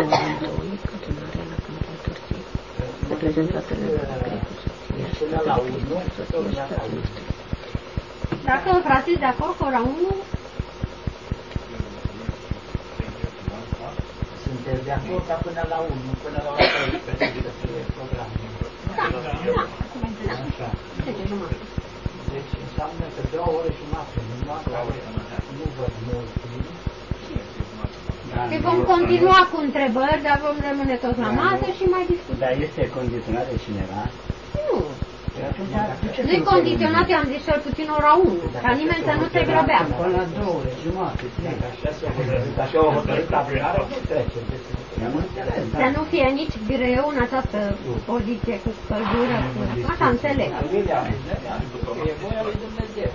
Dacă frații de acord cu ora 1, sunteți de acord ca până la 1, până la ora 12 să fie programul. Așa. Deci înseamnă că 2 ore jumate, nu văd mult timp. Și vom continua cu întrebări, dar vom rămâne tot la masă și mai discutăm. Dar este condiționat de cineva? Nu. Nu-i condiționat, am zis cel puțin ora 1, ca nimeni să nu se grăbească. Până la 2 ore jumate. Așa o hotărât tablerare, nu trece. Să nu fie nici greu în această poziție cu căldură, așa înțeleg. E voia lui Dumnezeu.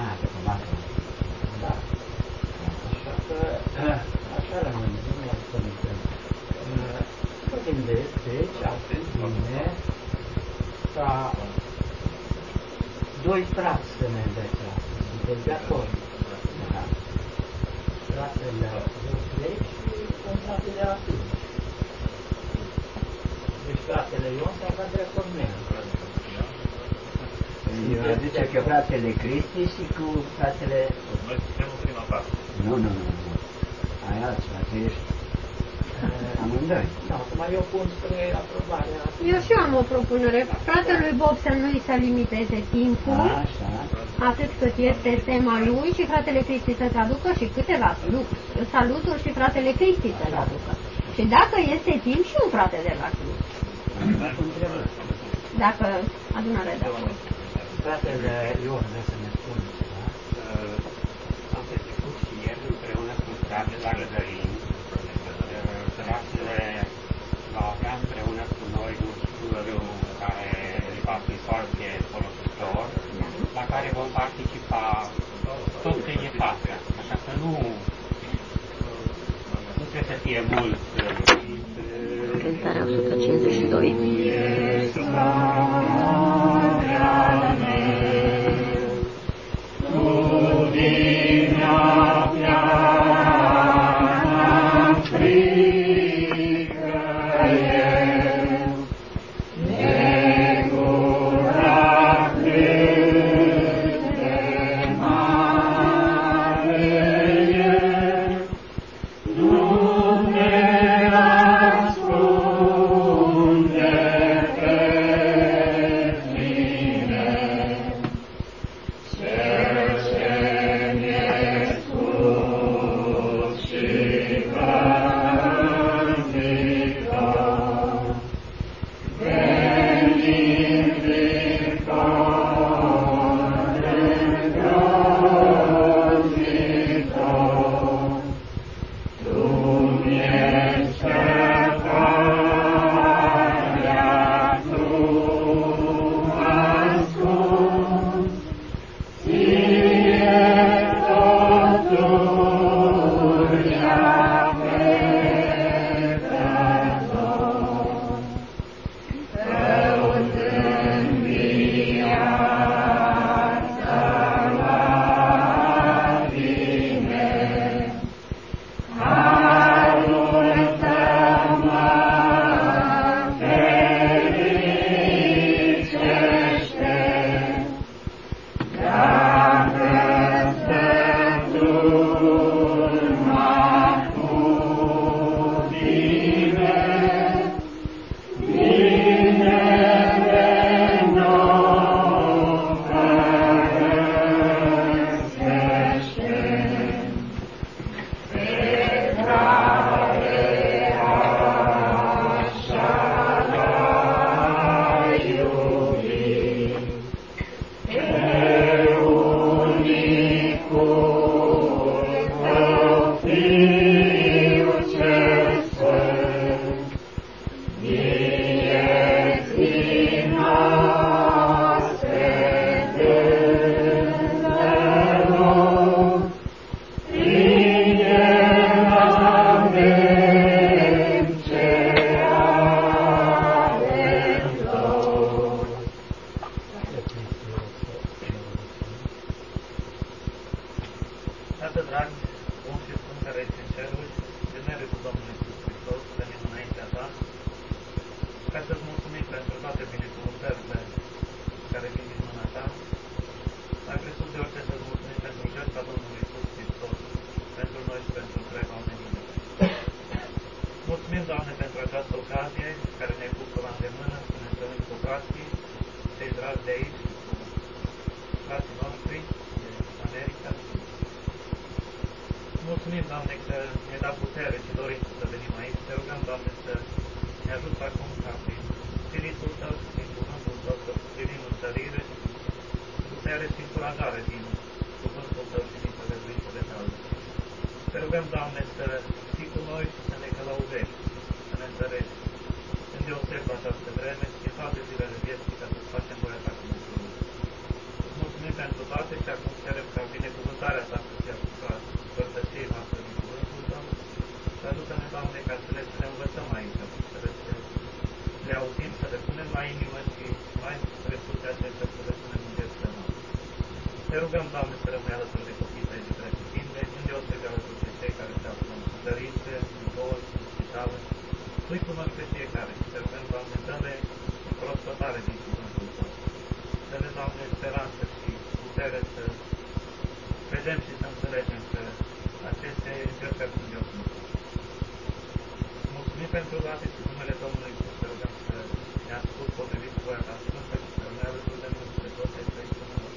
Da. Așa că, așa rămâne, Dumnezeu Părinte. Mă gândesc, deci, ar fi bine ca 2 frați să ne învețe astăzi. Sunteți de acord? Da. Fratele Răzlei și un frate de la Tine. Deci fratele Ion sau fratele Cornel. Eu zice că fratele Cristi și cu fratele... Noi suntem în prima parte. Nu. Ai alți frate, ești amândoi. Da, acum eu pun spre aprobarea. Eu și am o propunere. Fratelui Bob să nu-i se limiteze timpul, Așa. atât cât este tema lui, și fratele Cristi să-ți aducă și câteva saluturi și fratele Cristi să-l aducă. Și dacă este timp, și un frate de la Cluj. Dacă adunarea de acolo. Fratele Ion, să ne spune. Am petrecut și ieri împreună cu fratele Rădărin. Fratele va avea împreună cu noi un studiu care va fi foarte folositor, la care vom participa tot ce e față. Așa că nu trebuie să fie mult. Cântarea 152. Doamne, pentru această ocazie care ne-ai pus-o la îndemână, să ne întâlnim cu frații, cei dragi de aici, frații noștri din America. Mulțumim, Doamne, că ne-ai dat putere și dorință să venim aici. Te rugăm, Doamne, să ne ajut acum ca prin Spiritul Tău și prin Cuvântul Tău să privim în sărire și putere și încurajare din Cuvântul Tău și din făgăduințele Tale. Te rugăm, Doamne, să fii cu noi și să ne călăuzești, să ne întărești îndeoseb această vreme și în toate zilele vieții ca să-ți facem voia Ta cu Dumnezeu. Îți mulțumim pentru toate și acum cerem ca binecuvântarea Ta să fie asupra părtășiei noastre din Cuvântul Tău și ajută-ne, Doamne, ca să le învățăm aici, să le auzim, să le punem la inimă și mai presus de acestea să le punem în viețile noastre. Te rugăm, Doamne, să rămâi alături de copiii Tăi de pretutinde, îndeosebi alături de cei care se află în suferințe, în boli, în spitale. Tu-i cunoști pe fiecare și te rugăm, Doamne, dă-le prospătare din Cuvântul Tău. Dă-le, Doamne, speranță și putere să vedem și să înțelegem că aceste încercări sunt de o Sfântă. Mulțumim pentru toate și numele Domnului Iisus. Te rugăm să ne ascult potrivit cu voia Ta Sfântă și să rămâi alături de noi pe toate cele ce ne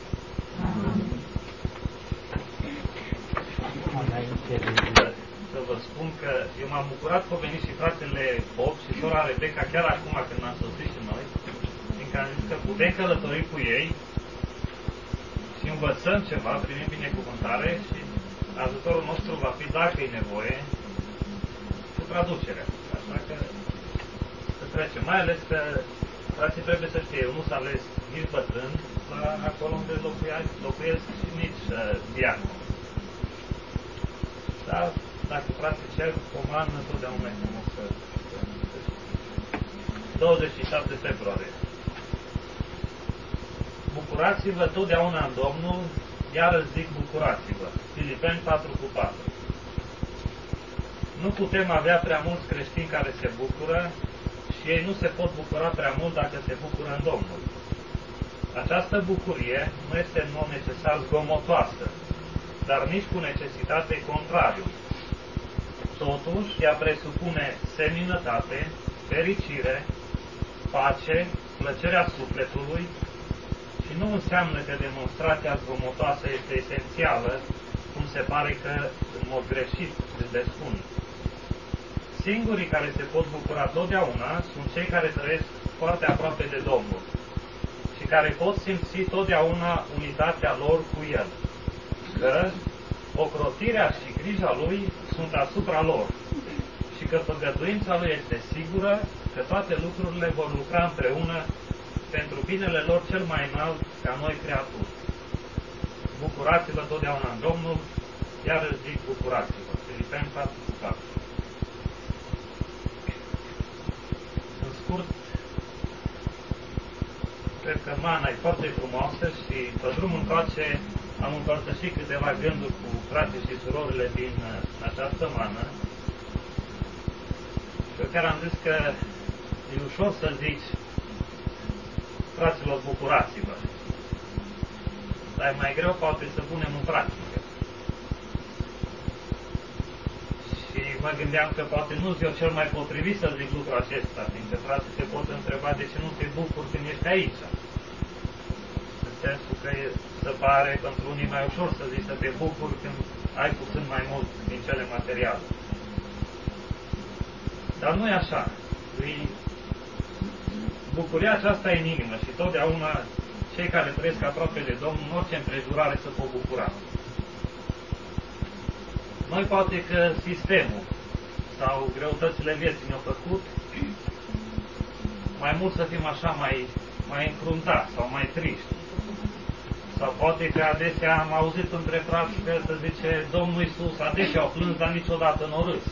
Să vă spun că eu m-am bucurat că au venit și fratele Bob și sora Rebecca chiar acum când am sosit și noi, fiindcă am zis că putem călători cu ei și învățăm ceva, primim binecuvântare și ajutorul nostru va fi, dacă e nevoie, cu traducerea. Așa că să trecem. Mai ales că frații trebuie să știe, eu nu s-a ales nici bătrân la acolo unde locuiesc și nici diacon. Dar dacă frații cer comandă, întotdeauna e frumos să 27 februarie. Bucurați-vă totdeauna în Domnul, iar îți zic bucurați-vă. Filipeni 4:4. Nu putem avea prea mulți creștini care se bucură și ei nu se pot bucura prea mult dacă se bucură în Domnul. Această bucurie nu este în mod necesar zgomotoasă, dar nici cu necesitate contrariu. Totuși, ea presupune seminătate, fericire, pace, plăcerea sufletului și nu înseamnă că demonstrația zgomotoasă este esențială, cum se pare că în mod greșit le spun. Singurii care se pot bucura totdeauna sunt cei care trăiesc foarte aproape de Domnul și care pot simți totdeauna unitatea lor cu El, că ocrotirea și grija Lui sunt asupra lor și că făgăduința Lui este sigură, că toate lucrurile vor lucra împreună pentru binele lor cel mai înalt ca noi creaturi. Bucurați-vă totdeauna în Domnul, iar îți zic bucurați-vă. Filipeni 4:4. În scurt, cred că mana e foarte frumoasă și pe drumul încoace am împărtășit câteva gânduri cu frații și surorile din această mană. Și eu chiar am zis că e ușor să zici fraților, bucurați-vă. Dar e mai greu poate să punem în practică. Și mă gândeam că poate nu-s eu cel mai potrivit să zic lucrul acesta, fiindcă frații se pot întreba de ce nu te bucuri când ești aici. În sensul că se pare pentru unii mai ușor să zici să te bucuri când ai puțin mai mult din cele materiale. Dar nu e așa. Bucuria aceasta e în inimă și totdeauna cei care trăiesc aproape de Domnul, în orice împrejurare se pot bucura. Noi poate că sistemul sau greutățile vieții ne-au făcut mai mult să fim așa mai încruntați sau mai triști. Sau poate că adesea am auzit între frați că se zice Domnul Iisus adesea au plâns, dar niciodată n-o râs.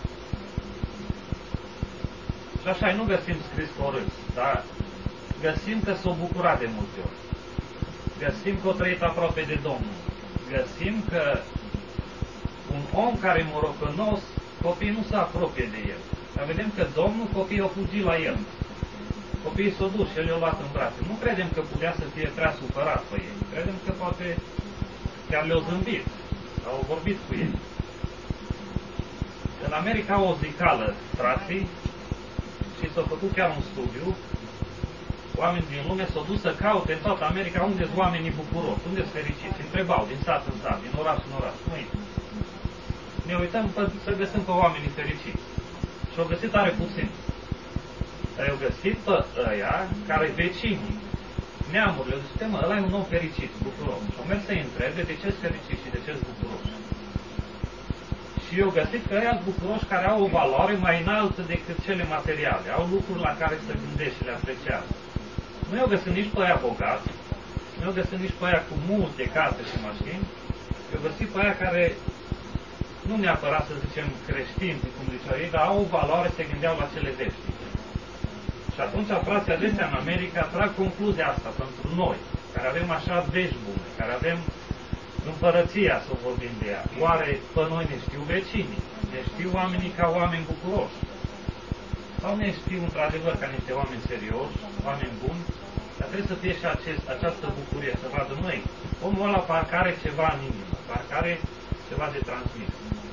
Și așa nu găsim scris că o râs, dar găsim că s-o bucura de multe ori. Găsim că o trăit aproape de Domnul. Găsim că un om care e morocănos, copiii nu se apropie de el. Dar vedem că Domnul, copiii au fugit la el. Copiii s-au dus și el i-a luat în brațe. Nu credem că putea să fie prea supărat pe ei. Credem că poate chiar le-au zâmbit. Au vorbit cu ei. În America o zicală, frații, și s-a făcut chiar un studiu, oameni din lume s-au dus să caute în toată America unde sunt oamenii bucuroși, unde sunt fericiți. Întrebau din sat în sat, din oraș în oraș. Noi ne uităm să găsim pe oamenii fericiți. Și au găsit tare puțin. Dar au găsit pe ăia care vecinii, neamurile, au zis, mă, ăla e un om fericit, bucuros. Și au mers să-i întrebe de ce-s fericit și de ce-s bucuros. Și eu găsit că ăia sunt bucuroși care au o valoare mai înaltă decât cele materiale. Au lucruri la care se gândește și le apreciază. Nu i-au găsit nici pe aia bogați, nu i-au găsit nici pe aia cu multe case și mașini, i-au găsit pe aia care nu neapărat să zicem creștini, cum ziceau ei, dar au o valoare, se gândeau la cele veșnice. Și atunci, frații, adesea în America trag concluzia asta pentru noi, care avem așa vești bune, care avem împărăția, să vorbim de ea. Oare pe noi ne știu vecinii? Ne știu oamenii ca oameni bucuroși? Sau ne știu într-adevăr ca niște oameni serioși, oameni buni? Dar trebuie să fie și această bucurie, să vadă noi. Omul ăla parcă are ceva în inimă, parcă are ceva de transmis.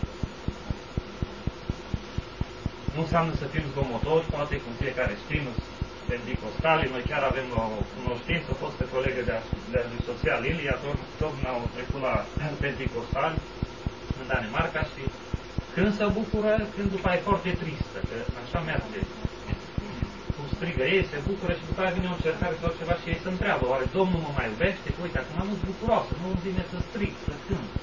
Nu înseamnă să fim zgomotori, poate cum fiecare știm, pentecostali. Noi chiar avem o cunoștință, o fostă colegă de lui soția Lilia, tocmai au trecut la pentecostali în Danemarca și când se bucură, când după aia e foarte tristă, că așa merge. Cum strigă ei, se bucură și după aia vine o încercare sau ceva și ei se întreabă, oare Domnul mă mai iubește? Uite, acum nu sunt bucuroasă, nu îmi vine să strig, să cânt.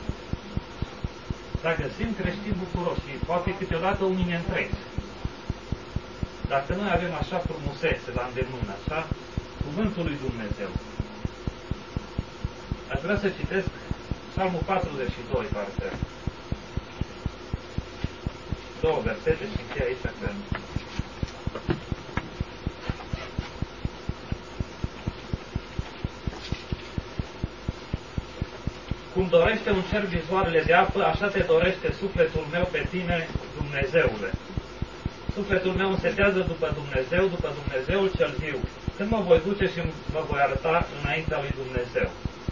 Dar găsim creștini bucuroși și poate câteodată unii ne întreți. Dacă noi avem așa frumusețe la îndemână, așa, cuvântul lui Dumnezeu. Aș vrea să citesc Psalmul 42, parcă. 2 versete și încheie aici, cred. Cum dorește un cer vizoarele de apă, așa te dorește sufletul meu pe tine, Dumnezeule. Sufletul meu însetează după Dumnezeul cel viu. Când mă voi duce și mă voi arăta înaintea lui Dumnezeu.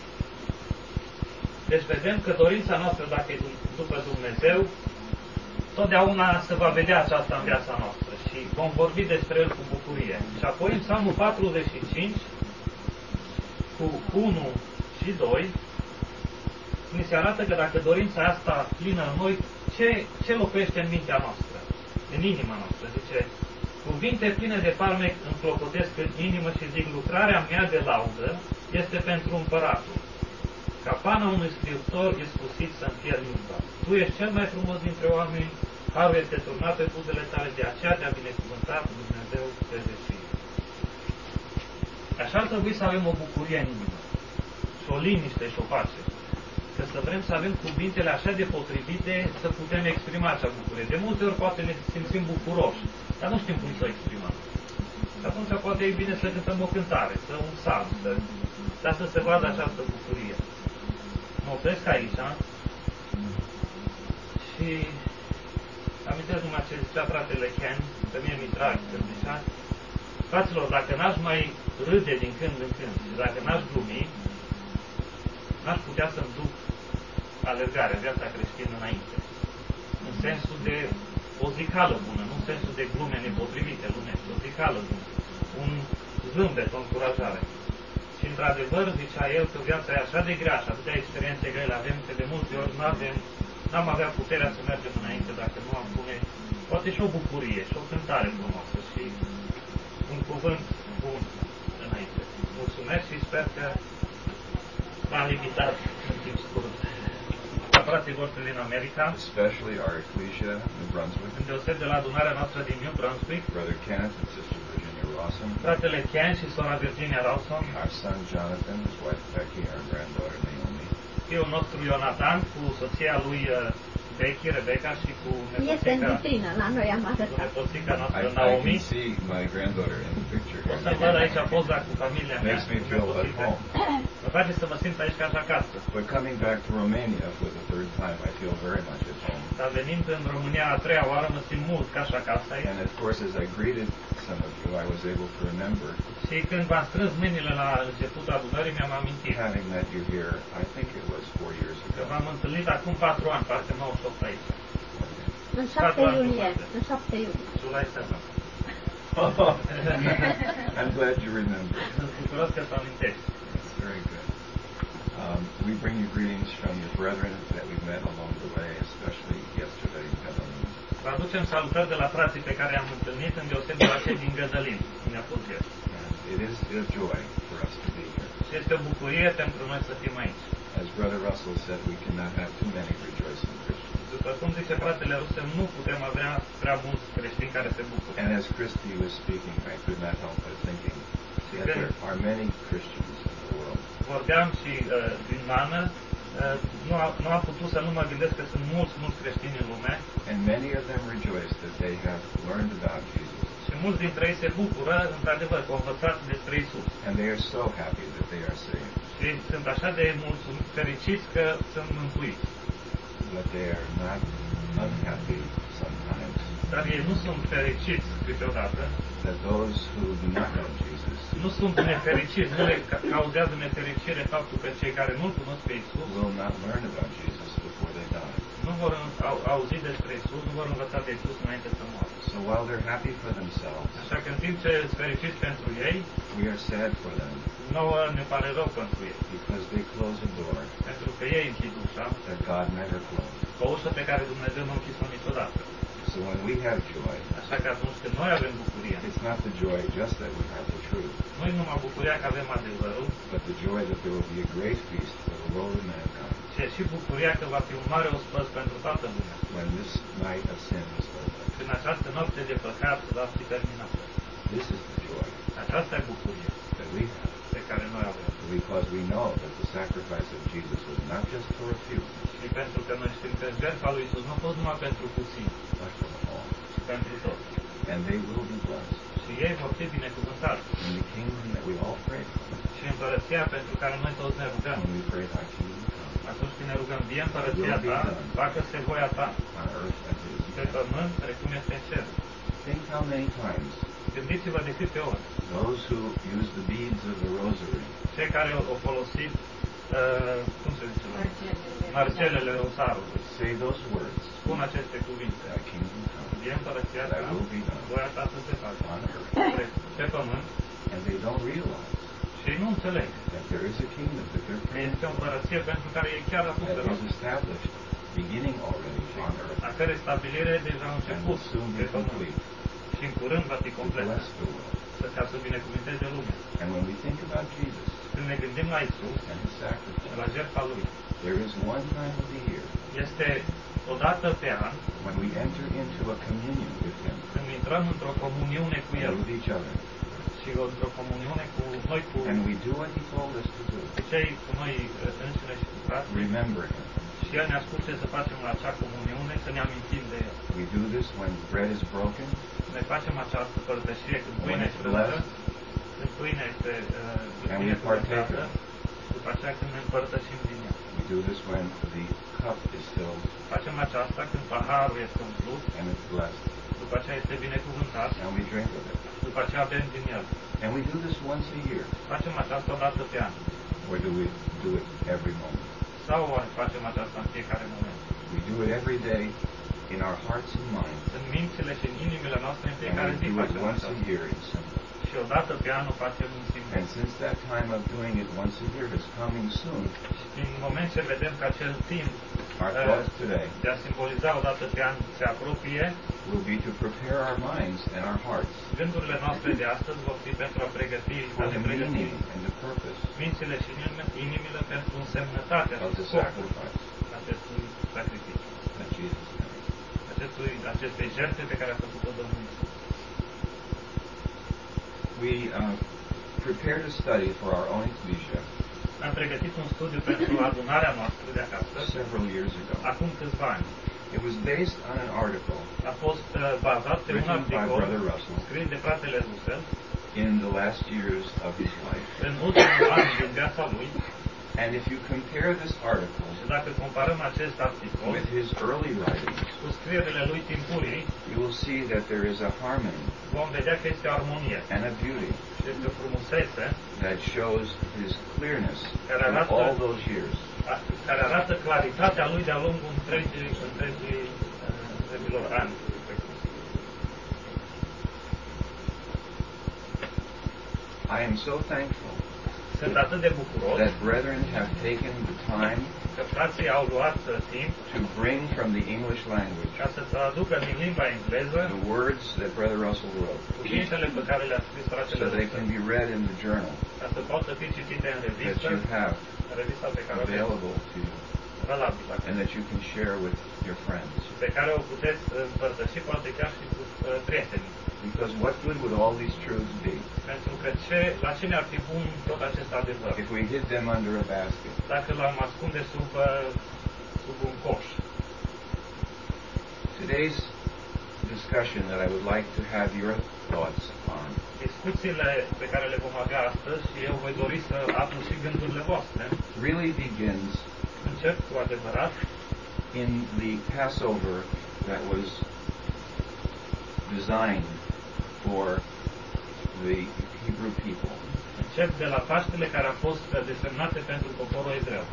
Deci vedem că dorința noastră, dacă e după Dumnezeu, totdeauna se va vedea aceasta în viața noastră și vom vorbi despre el cu bucurie. Și apoi în Psalmul 45, cu 1 și 2, ni se arată că dacă dorința asta plină în noi, ce locuiește în mintea noastră, în inima noastră? Zice, cuvinte pline de farmec îmi clopotesc în inimă și zic, lucrarea mea de laudă este pentru împăratul. Ca pana unui scriptor iscusit să-mi fie limba. Tu ești cel mai frumos dintre oameni, harul este turnat pe buzele tale, de aceea te-a binecuvântat Dumnezeu de vecii. Așa ar trebui să avem o bucurie în inimă, și o liniște și o pace. Că să vrem să avem cuvintele așa de potrivite să putem exprima acea bucurie. De multe ori poate ne simțim bucuroși, dar nu știm cum să o exprimăm. Și atunci poate e bine să cântăm o cântare, să un psalm, dar să se vadă această bucurie. Mă opresc aici și amintesc numai ce zicea fratele Ken, că mie mi-e drag când zicea, fraților, dacă n-aș mai râde din când în când și dacă n-aș glumi, n-aș putea să-mi duc alergarea, viața creștină înainte. În sensul de o zicală bună, nu în sensul de glume nepotrivite lumești, o zicală bună, un zâmbet, o încurajare. Și într-adevăr, zicea el că viața e așa de grea și atâtea experiențe grele avem, că de multe ori n-am avea puterea să mergem înainte dacă nu am pune poate și o bucurie, și o cântare frumoasă și un cuvânt bun înainte. Mulțumesc și sper că m-am limitat în timp scurt. Frații voștri din America, especially our ecclesia in Brunswick, îndeoseb de la adunarea noastră din New Brunswick, Brother Kenneth and Sister Virginia Rawson, fratele Ken și sora Virginia Rawson, our son Jonathan, his wife Becky, our granddaughter Naomi, fiul nostru Ionatan cu soția lui Becky, Rebecca și cu Este în vitrină, la noi am arătat. nepoțica noastră I Naomi. can see my granddaughter in the picture O să here. văd aici poza cu familia mea. Makes me feel at home. Mă face să mă simt aici ca și acasă. But coming back to Romania for the third time, I feel very much at home. Dar venind în România a treia oară, mă simt mult ca și acasă aici. And of course, as I greeted some of you, I was able to remember Și când v-am strâns mâinile la începutul adunării, mi-am amintit having met you here, I think it was 4 years că ago. v-am întâlnit acum 4 ani, parcă 98 aici. În 7 iulie. În 7 iulie. July 7. I'm glad you remember. Sunt bucuros că ți amintești. That's very good. We bring you greetings from your brethren that we met along the way, especially yesterday in Gădălin. Vă aducem salutări de la frații pe care am întâlnit, îndeoseb de la cei din Gădălin, unde a fost ieri. It is a joy for us to be here. Și este o bucurie pentru noi să fim aici. As Brother Russell said, we cannot have too many rejoicing Christians. După cum zice fratele Russell, nu putem avea prea mulți creștini care se bucură. And as Christy was speaking, I could not help but thinking that there are many Christians in the world. Vorbeam și din mană, nu am putut să nu mă gândesc că sunt mulți creștini în lume. And many of them rejoice that they have learned about Jesus. Și mulți dintre ei se bucură, într-adevăr, că au învățat despre Isus. And they are so happy that they are saved. Și sunt așa de fericiți că sunt mântuiți. But they are not unhappy sometimes. Dar ei nu sunt fericiți câteodată. That those who do not know Jesus nu sunt nefericiți, nu le cauzează nefericire faptul că cei care nu-L cunosc pe Isus will not learn about Jesus before they die. nu vor auzi despre Isus, nu vor învăța de Isus înainte să moară. So while they're happy for themselves, așa că în timp ce sunt fericiți pentru ei, we are sad for them. Nouă ne pare rău pentru ei. Because they close a door pentru că ei închid ușa, that God never closed. O ușă pe care Dumnezeu nu a închis-o niciodată. So when we have joy, așa că atunci când noi avem bucurie, it's not the joy just that we have the truth. Nu e numai bucuria că avem adevărul, but the joy that there will be a great feast for the world of mankind. Și și bucuria că va fi un mare ospăț pentru toată lumea. When this night of sin is over. Când această noapte de păcat va fi terminată. This is the joy. Aceasta e bucuria that we have. Pe care noi avem. Because we know that the sacrifice of Jesus was not just for a few. Și pentru că noi știm că jertfa lui Isus nu a fost numai pentru puțini, but for all. Și pentru toți. And they will be blessed. Și ei vor fi binecuvântați. In the kingdom that we all pray for. Și împărăția pentru care noi toți ne rugăm. When we pray thy kingdom come. Atunci când ne rugăm, vie împărăția ta, facă-se voia ta. On earth as it is. Pe pământ, precum este în cer. Think how many times. Gândiți-vă de câte ori. Those who use the beads of the rosary. Cei care au folosit cum se zice? Margelele rosarului. Say those words. Spun aceste cuvinte. Thy kingdom come. Vie împărăția ta, voia ta să se facă. On earth. Pe pământ. And they don't realize. Și nu înțeleg. That there is a kingdom that they're praying. Este o împărăție pentru care ei chiar acum se rog. Established, beginning already on earth. A care stabilire deja a început pe pământ. Și în curând va fi completă. Ca să binecuvânteze lumea. And when we think about Jesus, când ne gândim la Isus, and his sacrifice, la jertfa lui, there is one time of the year, este o dată pe an, when we enter into a communion with him, când intrăm într-o comuniune cu el, with each other, și într-o comuniune cu noi, cu and we do what he told us to do, cei cu noi înșine și cu frații, remember him. Și el ne-a spus ce să facem la acea comuniune, să ne amintim de el. We do this when bread is broken, noi facem această părtășie când pâinea este frântă, când pâinea este binecuvântată, după aceea când ne împărtășim din ea. We do this when the cup is filled, facem aceasta când paharul este umplut, and it's blessed, după aceea este binecuvântat, and we drink of it. După aceea bem din el. And we do this once a year. Facem aceasta o dată pe an. Or do we do it every moment? Sau facem aceasta în fiecare moment? We do it every day in our hearts and minds. În mințile și în inimile noastre în fiecare zi facem aceasta. Și o dată pe an o facem în simplu. And since that time of doing it once a year is coming soon, din moment ce vedem că acel timp de a simboliza o dată pe an se apropie, will be to prepare our minds and our hearts. Gândurile noastre de astăzi vor fi pentru a pregăti, for the meaning and the purpose. Mințile și inimile pentru însemnătatea of the sacrifice. Acestui sacrificiu. That Jesus made. Acestei jertfe pe care a făcut-o Domnul Iisus. We prepared a study for our own ecclesia. Am pregătit un studiu pentru adunarea noastră de acasă. Several years ago. Acum câțiva ani. It was based on an article. A fost bazat pe un articol scris de fratele Russell. In the last years of his life. În ultimul an din viața lui. And if you compare this article și dacă comparăm acest articol with his early writings, cu scrierile lui timpurii, you will see that there is a harmony. Vom vedea că este o armonie. And a beauty. Și este o frumusețe. That shows his clearness in all those years. Care arată claritatea lui de-a lungul întregii acelor ani. I am so thankful Sunt atât de bucuros that brethren have taken the time că frații au luat timp to bring from the English language ca să traducă din limba engleză the words that Brother Russell wrote, cuvintele pe care le-a scris fratele so they can Russell, be read in the journal ca să poată fi citite în that revistă, you have revista pe care o aveți available to you valabilă and that you can share with your friends. pe care o puteți împărtăși poate chiar și cu prietenii. Because what good would all these truths be Pentru că la ce ne-ar fi bun tot acest adevăr? if we hid them under a basket? Dacă l-am ascunde sub un coș. Today's discussion that I would like to have your thoughts on Discuțiile pe care le vom avea astăzi și eu voi dori să aflu și gândurile voastre. really begins Încep cu adevărat in the Passover that was designed for the Hebrew people. Încep de la Paștele care a fost desemnate pentru poporul evreu.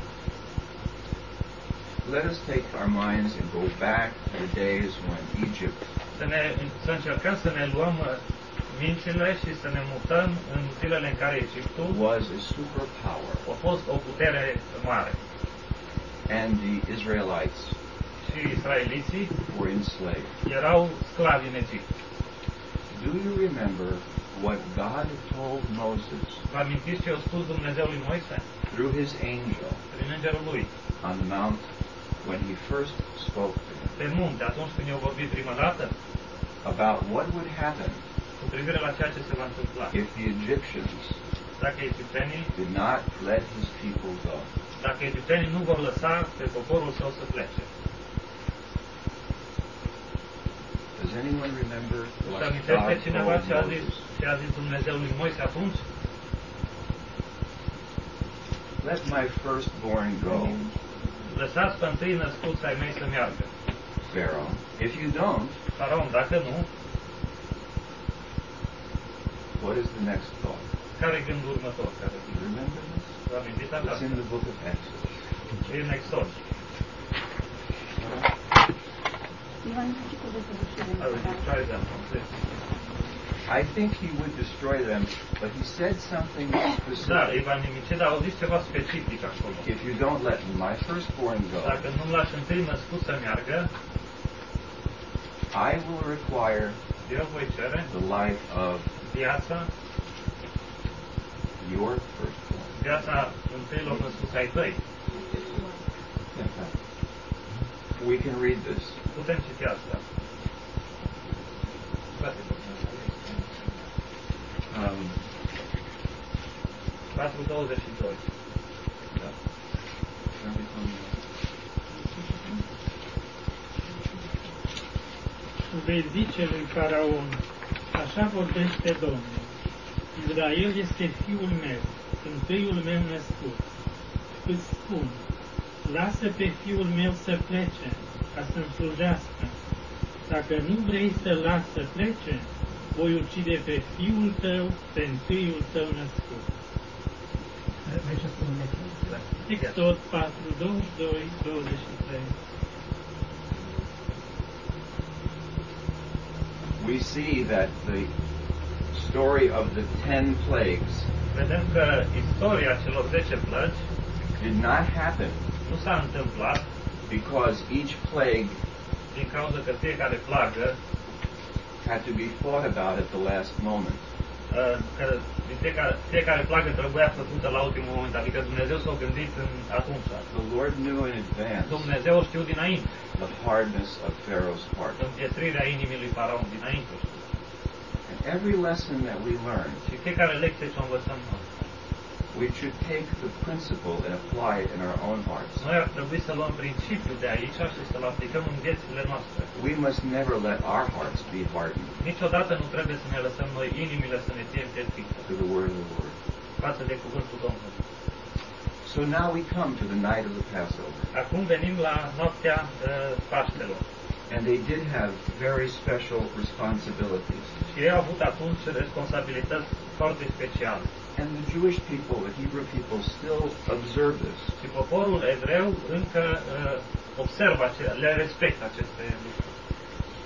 Let us take our minds and go back to the days when Egypt Să încercăm să ne luăm mințile și să ne mutăm în zilele în care Egiptul was a superpower a fost o putere mare and the Israelites și israeliții were enslaved. erau sclavi în Egipt. Do you remember what God told Moses Vă amintiți ce a spus Dumnezeu lui Moise through his angel prin îngerul lui on the mount when he first spoke to him pe munte atunci când i-a vorbit prima dată about what would happen cu privire la ceea ce se va întâmpla if the Egyptians dacă egiptenii did not let his people go? dacă egiptenii nu vor lăsa pe poporul său să plece. Does anyone remember Își what amintește God cineva told ce a Moses? zis Dumnezeu lui Moise atunci? Let my firstborn go, Lăsați pe întâi născuți ai mei să meargă. Pharaoh. If you don't, Faraon, dacă nu, what is the next thought? care e gândul următor? Care You remember this? vă amintiți It's asta? in the book of Exodus. E în Exod. I will destroy them completely. I think he would destroy them, but he said something Da, specific. îi va nimici, dar au zis ceva specific acolo. If you don't let my firstborn go, Dacă nu-mi lași întâi născut să meargă, I will require eu voi cere the life of viața your firstborn. întâilor născuți ai tăi. We can read this. Putem citi asta. Um, 4:22. yeah. Vei zice lui Faraon, așa vorbește Domnul, Israel este fiul meu, întâiul meu născut. Îți spun, lasă pe fiul meu să plece, ca să-mi slujească. Dacă nu vrei să las să plece, voi ucide pe fiul tău, pe întâiul tău născut. Vrei să spun Exod 4, 22, 23. We see that the story of the 10 plagues Vedem că istoria celor 10 plăci did not happen nu s-a întâmplat because each plague din cauza că fiecare plagă, had to be thought about at the last moment. că fiecare plagă trebuia făcută la ultimul moment, adică Dumnezeu s-a gândit atunci. The Lord knew in advance Dumnezeu știu dinainte, the hardness of Pharaoh's heart. împietrirea inimii lui Faraon dinainte. And every lesson that we learn, Și fiecare lecție ce o învățăm noi. we should take the principle and apply it in our own hearts. Noi ar trebui să luăm principiul de aici și să-l aplicăm în viețile noastre. We must never let our hearts be hardened Niciodată nu trebuie să ne lăsăm noi inimile să ne fie împietrite to the word of the Lord. față de cuvântul Domnului. So now we come to the night of the Passover. Acum venim la noaptea Paștelor. And they did have very special responsibilities. Și ei au avut atunci responsabilități foarte speciale. And the Jewish people, the Hebrew people, still observe this. Și poporul evreu încă observă, le respectă aceste lucruri.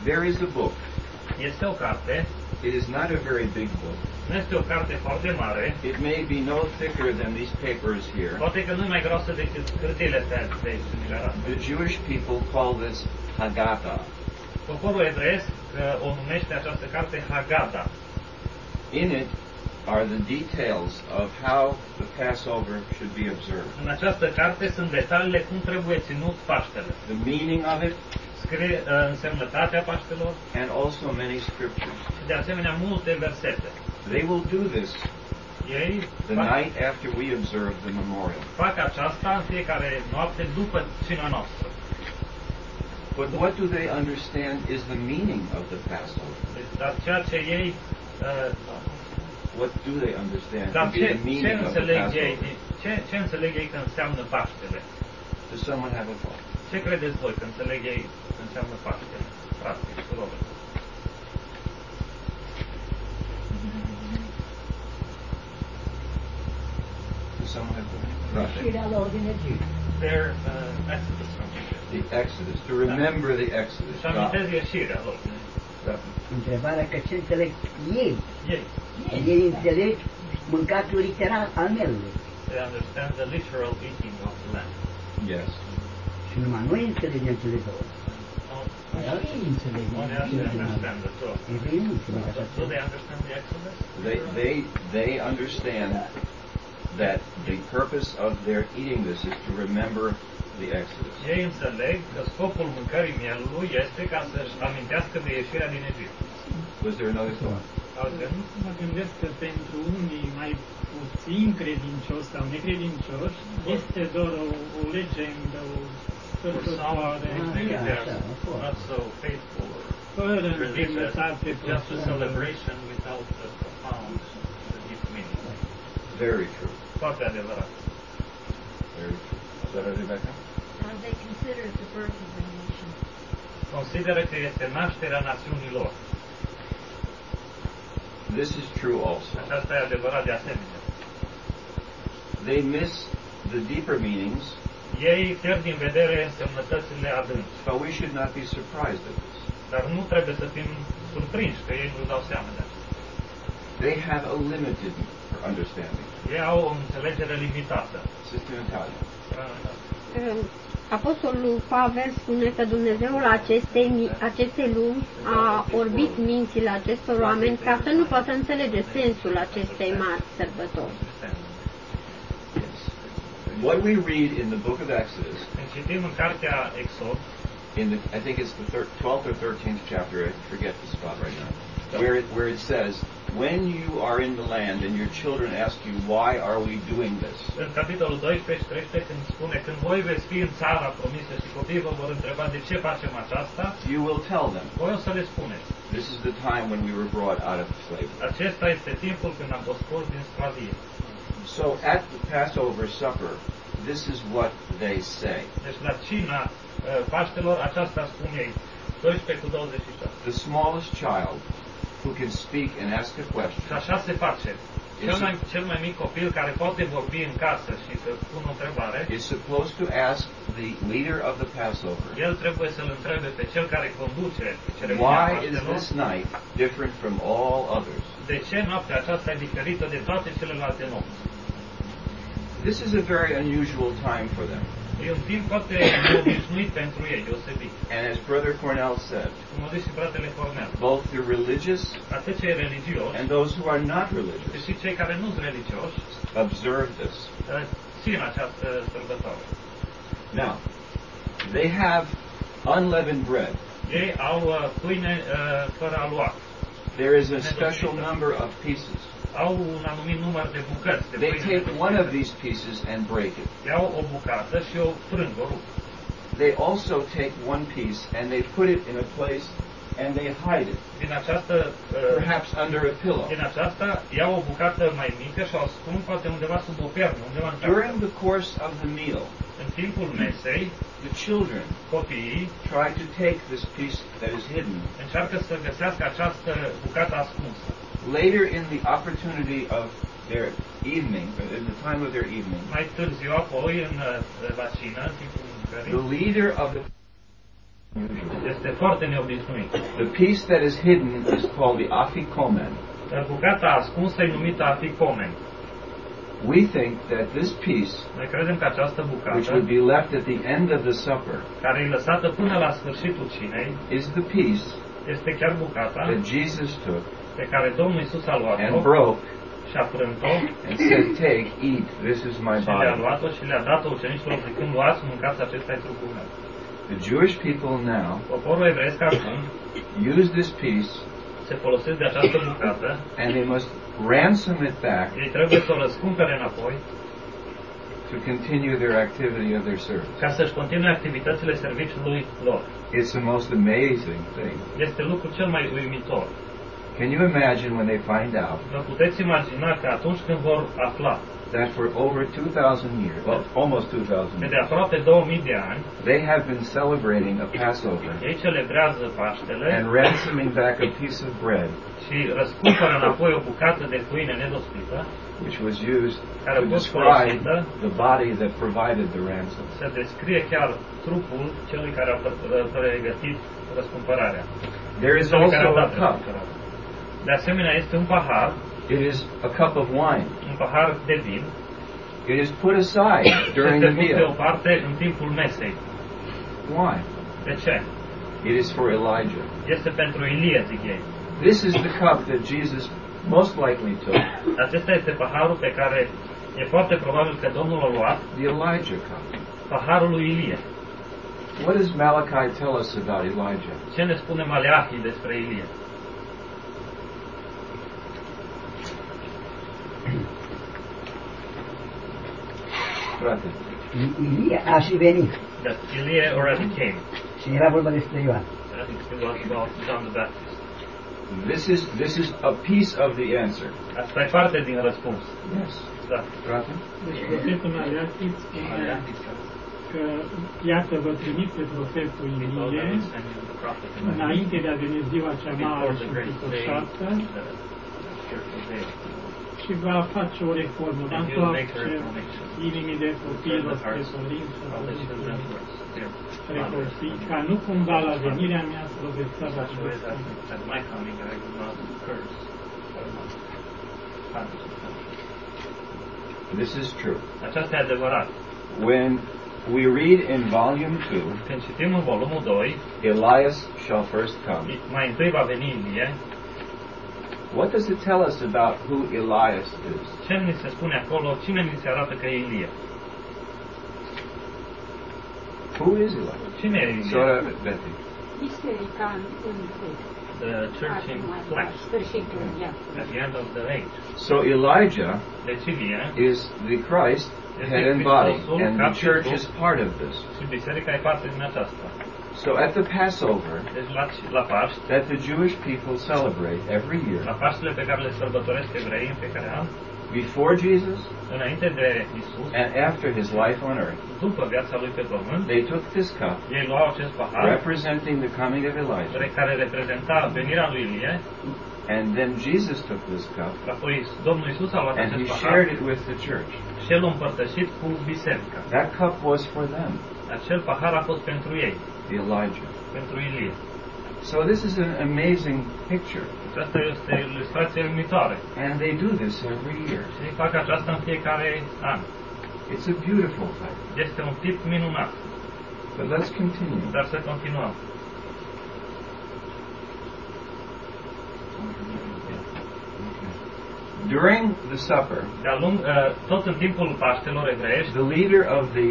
There is a book. Este o carte, It is not a very big book. nu este o carte foarte mare, It may be no thicker than these papers here. poate că nu e mai groasă decât hârtiile astea de aici, mi le arată. The Jewish people call this Haggadah. Poporul evreiesc o numește această carte Haggadah. In it are the details of how the Passover should be observed. În această carte sunt detaliile cum trebuie ținut Paștele. The meaning of it, Scrie însemnătatea Paștelor and also many scriptures. și de asemenea multe versete. They will do this Ei the night after we observe the memorial. fac aceasta în fiecare noapte după cina noastră. But what do they understand is the meaning of the Passover? Dar ceea ce ei What do they understand dar to be the meaning of the Passover? ce înțeleg ei că înseamnă Paștele? Does someone have a thought? Ce credeți voi că înțeleg ei că înseamnă Paștele? Practic, surove. Does someone have a thought? Ieșirea lor din Egipt. Their Exodus from Egypt. The Exodus, to remember the Exodus. Și amintez ieșirea lor. Întrebarea că ce înțeleg ei. Ei. Ei înțeleg mâncatul literal al melului. They understand the literal eating of the lamb. Yes. Și numai noi înțelegem cele două. Ei înțeleg. Only us understand the two. Evrei nu înțeleg așa Do they understand the Exodus? They understand that the purpose of their eating this is to remember the Exodus. Ei înțeleg că scopul mâncării mielului este ca să-și amintească de ieșirea din Egipt. Was there another thought? Alt gând? Mă gândesc că pentru unii mai puțin credincioși sau necredincioși este doar o legendă, o For some, sărbătoare, maybe they're not so faithful or fără religious, însemnătate just a profundă. celebration without the profound, the deep meaning. Very true. Foarte adevărat. Very true. Is that it, Rebecca? They consider it the birth of the nation. Consideră că este nașterea națiunilor. This is true also. Aceasta e adevărat de asemenea. They miss the deeper meanings, Ei pierd din vedere însemnătățile adânci. but we should not be surprised at this. Dar nu trebuie să fim surprinși că ei nu dau seama de asta. They have a limited understanding. Ei au o înțelegere limitată. Sister Natalia. Apostolul Pavel spune că Dumnezeul acestei lumi a orbit mințile acestor oameni ca să nu poată înțelege sensul acestei mari sărbători. What we read in the book of Exodus, Când citim în cartea Exod, I think it's the 12th or 13th chapter, I forget the spot right now, where it says, when you are in the land and your children ask you, why are we doing this? în capitolul 12 și 13, când spune, când voi veți fi în țara promisă și copiii vă vor întreba de ce facem aceasta, You will tell them, voi o să le spuneți. this is the time when we were brought out of slavery. Acesta este timpul când am fost scos din sclavie. So at the Passover supper, this is what they say. Deci la cina Paștelor, aceasta spun ei, 12 cu 27. The smallest child who can speak and ask a Și question așa se face. Cel mai mic copil care poate vorbi în casă și să pună o întrebare, is supposed to ask the leader of the Passover, el trebuie să-l întrebe pe cel care conduce ceremonia why is Paștelor, this night different from all others? de ce noaptea aceasta e diferită de toate celelalte nopți. This is a very unusual time for them. E un timp foarte neobișnuit pentru ei, deosebit. And as Brother Cornell said, Cum a zis și fratele Cornel, both the religious atât cei religioși, and those who are not cât religious și cei care nu sunt religioși, observe this. țin această sărbătoare. Now, they have unleavened bread. Ei au pâine fără aluat. There is a special number of pieces. Au un anumit număr de bucăți de They pâine. take one of these pieces and break it. Iau o bucată și o frâng, o rup. They also take one piece and they put it in a place and they hide it, Din această perhaps under a pillow. din aceasta iau o bucată mai mică și o ascund poate undeva sub o pernă, undeva în During casă. the course of the meal, În timpul mesei, the children copiii try to take this piece that is hidden. încearcă să găsească această bucată ascunsă. Later in the opportunity of their evening, in the time of their evening, Mai târziu, apoi, la cină, în timpul mâncării, the leader of the usual. Este foarte neobișnuit. The peace that is hidden is called the afikomen. Dar bucata ascunsă e numită afikomen. We think that this peace, Noi credem că această which would bucată, be left at the end of the supper, care e lăsată până la sfârșitul cinei, is the peace este chiar bucata that Jesus took pe care Domnul Iisus a and luat-o broke și a frânt-o and said, "Take, eat, this is my și le-a body." luat-o și le-a dat-o ucenicilor zicând, luați, mâncați, acesta e trupul meu. The Jewish people now Poporul evreiesc acum use this peace se folosesc de această bucată, and they must ransom it back ei trebuie să o răscumpere înapoi to continue their activity of their service. ca să-și continue activitățile serviciului lor. It's the most amazing thing. Este lucrul cel mai uimitor. Can you imagine when they find out Vă puteți imagina că atunci când vor afla that for over 2,000 years, well, almost 2,000 că de years, aproape 2000 de ani they have been celebrating a Passover ei celebrează Paștele and ransoming back a piece of bread și răscumpără înapoi o bucată de pâine nedospită, which was used care to a fost describe folosită the body that provided the ransom. să descrie chiar trupul celui care a pregătit răscumpărarea. There is Celui care also a a dat cup. răscumpărarea. De asemenea, este un pahar, It is a cup of wine. un pahar de vin, It is put aside during este the pus meal. deoparte în timpul mesei. Why? De ce? It is for Elijah. Este pentru Ilie, zic ei. This is the cup that Jesus most likely took, Acesta este paharul pe care e foarte probabil că Domnul l-a luat, the Elijah cup. paharul lui Ilie. What does Malachi tell us about Elijah? Ce ne spune Maleahi despre Ilie? Frate, Ilie a și venit That Ilie already came. și era vorba despre Ioan. I think it was about John the Baptist. this is a piece of the answer. Asta e parte din răspuns. Yes. Da. Frate? Deci profetul Maleahi spune Maleahi says, că iată vă trimit pe profetul "Behold, I Ilie will send you the prophet Elijah înainte de a veni ziua cea mare before și the great day, înfricoșată the fearful day of the Lord. și va face o reformă, va And he will make a întoarce reformation. inimii de copiilor spre Of the părinți children towards their spre mothers. copii, ca nu cumva la venirea mea să loveți la Such a way that at my coming I will not curse or not punish the country." This is true. Aceasta e adevărat. When we read in volume 2, Când citim în volumul 2, Elias shall first come. mai întâi va veni Ilie. What does it tell us about who Elias is? Ce ni se spune acolo? Cine ni se arată că e Ilie? Who is Elias? Cine e Ilie? Sora Betty. Biserica în The church in flesh sfârșitul at the end of the age. So Elijah Deci Ilie is the Christ, head and body, and the church is part of this. și biserica e parte din aceasta. So at the Passover, Deci la Paști, that the Jewish people celebrate every la year, Paștile pe care le sărbătoresc evreii în fiecare an, before Jesus înainte de Isus, and after his life on earth, după viața lui pe pământ, they took this cup, ei luau acest pahar representing the coming of Elijah, care reprezenta venirea lui Ilie, and then Jesus took this cup, apoi Domnul Isus a luat and he acest pahar shared it with the church. și el l-a împărtășit cu biserica. That cup was for them, Acel pahar a fost pentru ei, Elijah. pentru Ilie. So this is an amazing picture, Aceasta este o ilustrație uimitoare. and they do this every year. Și ei fac aceasta în fiecare an. It's a beautiful thing. Este un tip minunat. But let's continue. Dar să continuăm. During the supper, De-a lung, tot în timpul Paștelor evreiești, the leader of the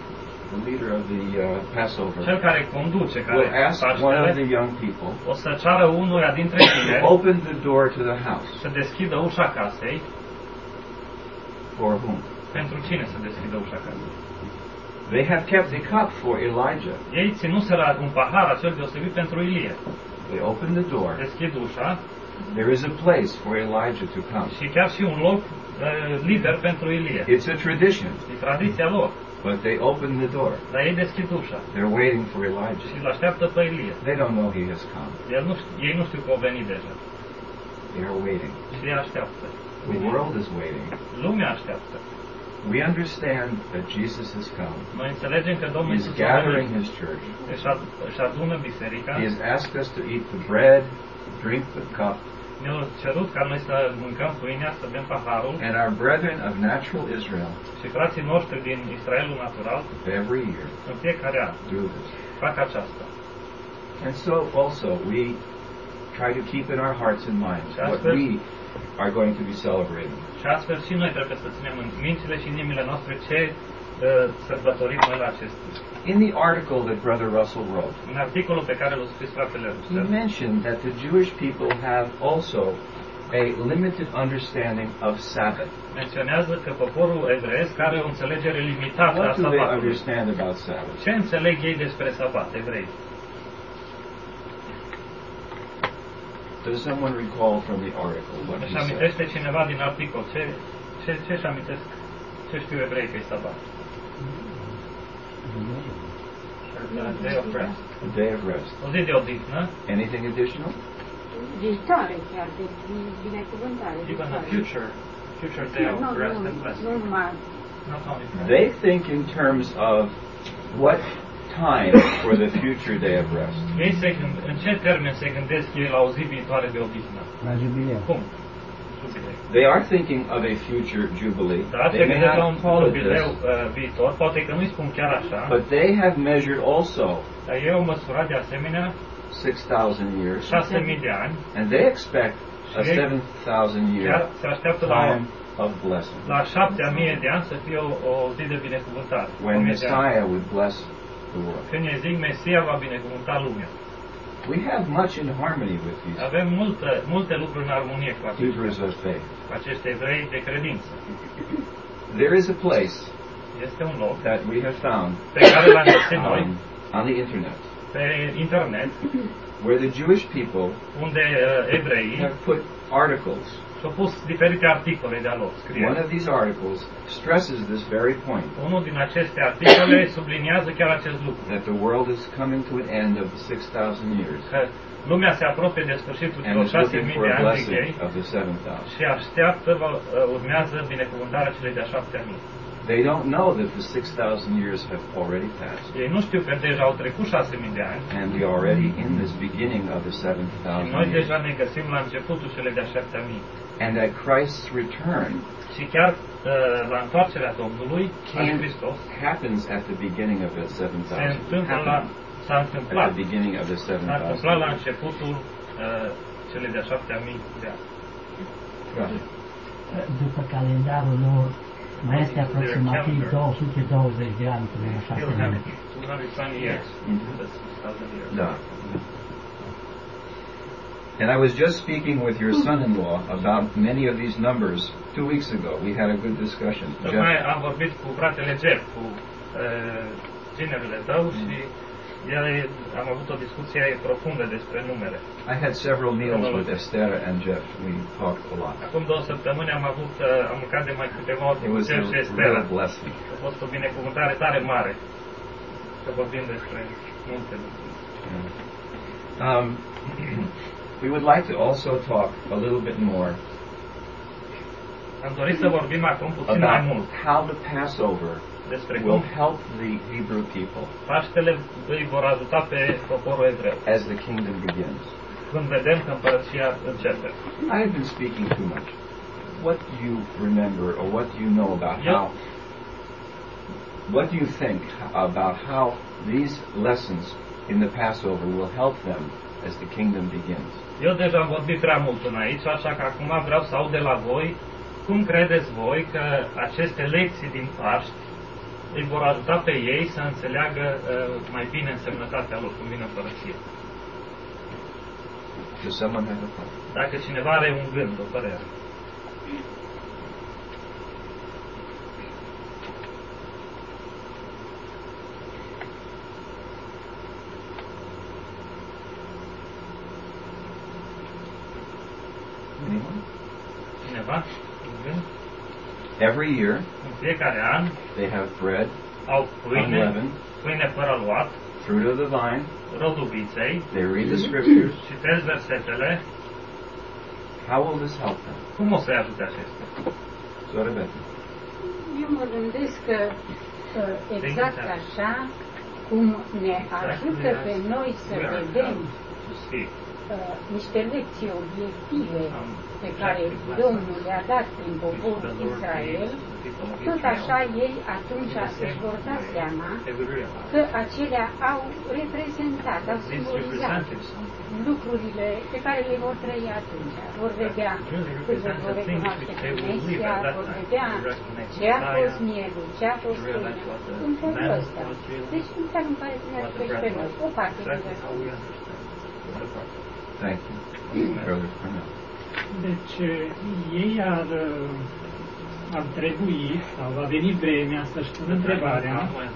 Passover cel care conduce, will care ask one of the Paștele, young people o să ceară unuia dintre tineri open the door to the house. să deschidă ușa casei. For whom? Pentru cine să deschidă ușa casei? They have kept a cup for Elijah. Ei ținuseră un pahar acel deosebit pentru Ilie. They open the door. Deschid ușa There is a place for Elijah to come. și chiar și un loc liber pentru Ilie. It's a tradition, E tradiția lor. but they open the door. Dar ei deschid ușa They're waiting for Elijah. și îl așteaptă pe Ilie. They don't know he has come. Ei nu știu că au venit deja. They are waiting. Și ei așteaptă. The world is waiting. Lumea așteaptă. We understand that Jesus has come. Noi înțelegem că Domnul He's Iisus gathering His church. își adună biserica. He has asked us to eat the bread, drink the cup, Ne-a cerut ca noi să mâncăm pâinea, să bem paharul. and our brethren of natural Israel Și frații noștri din Israelul natural, every year în fiecare an, do this. fac aceasta. And so also we try to keep in our hearts and minds what we are going to be celebrating. Și astfel și noi trebuie să ținem în mințile și inimile noastre ce sărbătorim noi la acest timp. In the article that Brother Russell wrote, În articolul pe care l-a scris fratele he Russell, mentioned that the Jewish people have also a limited understanding of Sabbath. menționează că poporul evreiesc are o înțelegere limitată a What do they sabatului. understand about Sabbath? Ce înțeleg ei despre sabat, evrei? Does someone recall from the article what he Își said? amintește cineva din articol ce-și amintesc, ce știu evrei că e sabat? A day of rest. A day of rest. O zi de odihnă, Anything additional? Viitoare chiar, de binecuvântare. even a future day of rest and blessing. Nu numai. Not only rest. They think in terms of what time for the future day of rest. Ei în ce termen se gândesc ei la o zi viitoare de odihnă? La jubileu. Cum? Jubilei. They are thinking of a future jubilee. Dar se They may gândesc la un not call it jubileu this, viitor, poate că nu-i spun chiar așa, but they have measured also dar ei au măsurat de asemenea 6,000 years, 6.000 de ani, and they expect a 7,000 chiar year se așteaptă la, time of blessing, la 7.000 de ani să fie o zi de binecuvântare. when 1.000 de ani. Messiah would bless the world. Când ei zic Mesia va binecuvânta lumea. We have much in harmony with these Avem multe lucruri în armonie cu Hebrews of faith. acești evrei de credință. There is a place Este un loc that we have found pe care l-am găsit noi on the internet pe internet, where the Jewish people unde evreii have put articles. și-au pus diferite articole de-a lor, One scrie. of these articles stresses this very point, Unul din aceste articole subliniază chiar acest lucru, that the world is coming to an end of the 6,000 years că lumea se apropie de sfârșitul and celor is looking 6.000 for de a ani de blessing chei of the 7,000. și așteaptă, urmează binecuvântarea celei de-a 7.000. They don't know that the 6,000 years have already passed, Ei nu știu că deja au trecut 6.000 de ani and we are already in this beginning of the și 7,000 noi years, deja ne găsim la începutul celei de-a 7.000. and that Christ's return Și chiar la întoarcerea Domnului, al lui can Hristos, happens at the beginning of the se 7,000. întâmplă s-a At întâmplat the beginning of the S-a întâmplat 7,000. la începutul celei de-a 7.000 de ani. Right. După calendarul lor, mai este aproximativ 220 de ani până la Still 6.000. have 220 years. Mhm. That's 6,000 years. No. And I was just speaking with your son-in-law about many of these numbers 2 weeks ago. We had a good discussion. Tocmai Jeff, am vorbit cu fratele Jeff, cu ginerele tău și am avut o discuție profundă despre numere. I had several meals with Esther and Jeff. We talked a lot. Acum 2 săptămâni am mâncat de mai câteva ori It cu was Jeff și a Estera. real blessing. A fost o binecuvântare tare mare să vorbim despre multe lucruri. We would like to also talk a little bit more Am dorit să vorbim acum puțin mai about mult how the Passover despre will cum help the Hebrew people Paștele îi vor ajuta pe poporul evreu as the kingdom begins. când vedem că împărăția începe. I have been speaking too much. What do you remember, or what do you know about how? What do you think about how these lessons in the Passover will help them as the kingdom begins? Eu deja am vorbit prea mult până aici, așa că acum vreau să aud de la voi cum credeți voi că aceste lecții din Paști îi vor ajuta pe ei să înțeleagă mai bine însemnătatea lor când vine împărăția. Does someone have a thought? Dacă cineva are un gând, o părere. Anyone? Cineva? Un gând? Every year În fiecare an they have bread, au pâine, unleavened, pâine fără luat, fruit of the vine. rodul viței, They read the scriptures. citesc versetele. How will this help them? Cum o să-i ajute acestea? Zorobet. Eu mă gândesc că exact așa cum ne ajută pe noi să vedem niște lecții obiective pe care Domnul le-a dat prin poporul Israel, tot așa ei atunci își vor da seama că acelea au reprezentat, au simbolizat lucrurile pe care le vor trăi atunci. Vor vedea când vor recunoaște Mesia, vor vedea ce a fost mielul, ce a fost pâinea, în felul ăsta. Deci, chiar îmi pare că ne ajută și pe noi, o parte din răspuns. Thank you. Brother Cornell. Deci ei ar trebui, sau va veni vremea să-și pună întrebarea,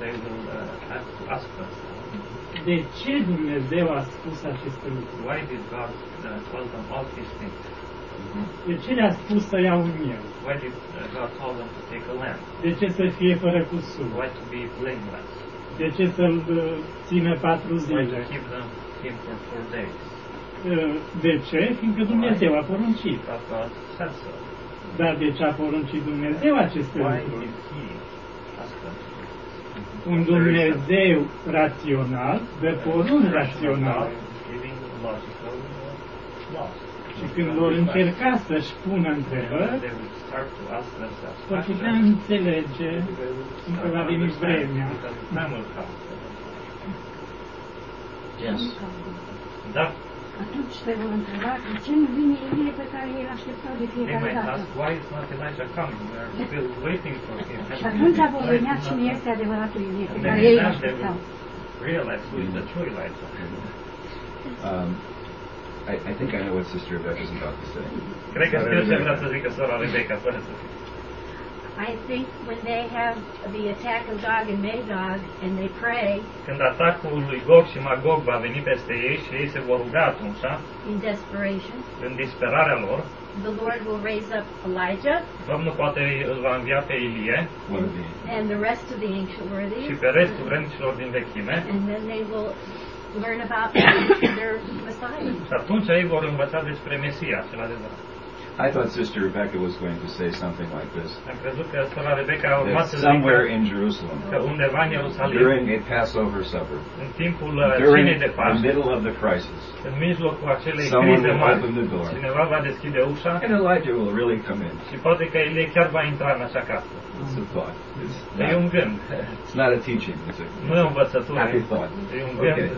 de ce Dumnezeu a spus aceste lucruri? Why did God tell them all these things? De ce le-a spus să iau un miel? Why did God tell them to take a lamb? De ce să fie fără cusur? Why to be blameless? De ce să-l țină 4 Why zile? to keep him for 4 days? De ce? Fiindcă Dumnezeu a poruncit. Because God said so. Dar de ce a poruncit Dumnezeu aceste Why lucruri? did He ask them to do this? Un Dumnezeu rațional dă porunci raționale. Giving logical laws. Și când vor încerca să-și pună întrebări, They would start to ask themselves vor putea questions. înțelege că va veni vremea. Because time will come. Yes. Da. Atunci se vor întreba de ce nu vine Ilie pe care el așteptau de They fiecare might dată. ask, why is not Elijah coming? We are still waiting for him. Și atunci vor vedea cine este adevăratul Ilie pe And care then ei they așteptau. will realize who is the true Elijah. I think I know what Sister Rebecca is about to say. Cred că știu ce vrea să zică sora Rebecca, fără să zic. I think when they have the attack of Gog and Magog and they pray Când atacul lui Gog și Magog va veni peste ei și ei se vor ruga atunci, in desperation, în disperarea lor, the Lord will raise up Elijah Domnul poate îl va învia pe Ilie One of the and the rest of the ancient și worthies, pe restul vrednicilor din vechime and then they will learn about their Messiah. și atunci ei vor învăța despre Mesia, cel adevărat. I thought Sister Rebecca was going to say something like this. Am crezut că sora Rebecca a urmat That să somewhere zică in Jerusalem, că undeva în Ierusalim, during a Passover supper, în timpul during cinei de the Paști, middle of the crisis, în mijlocul acelei someone crize will mari, open the door, cineva va deschide ușa and Elijah will really come in. și poate că Ilie chiar va intra în acea casă. It's a thought. E un gând. It's not a teaching. It's Nu e o învățătură. Happy thought. E un gând Okay.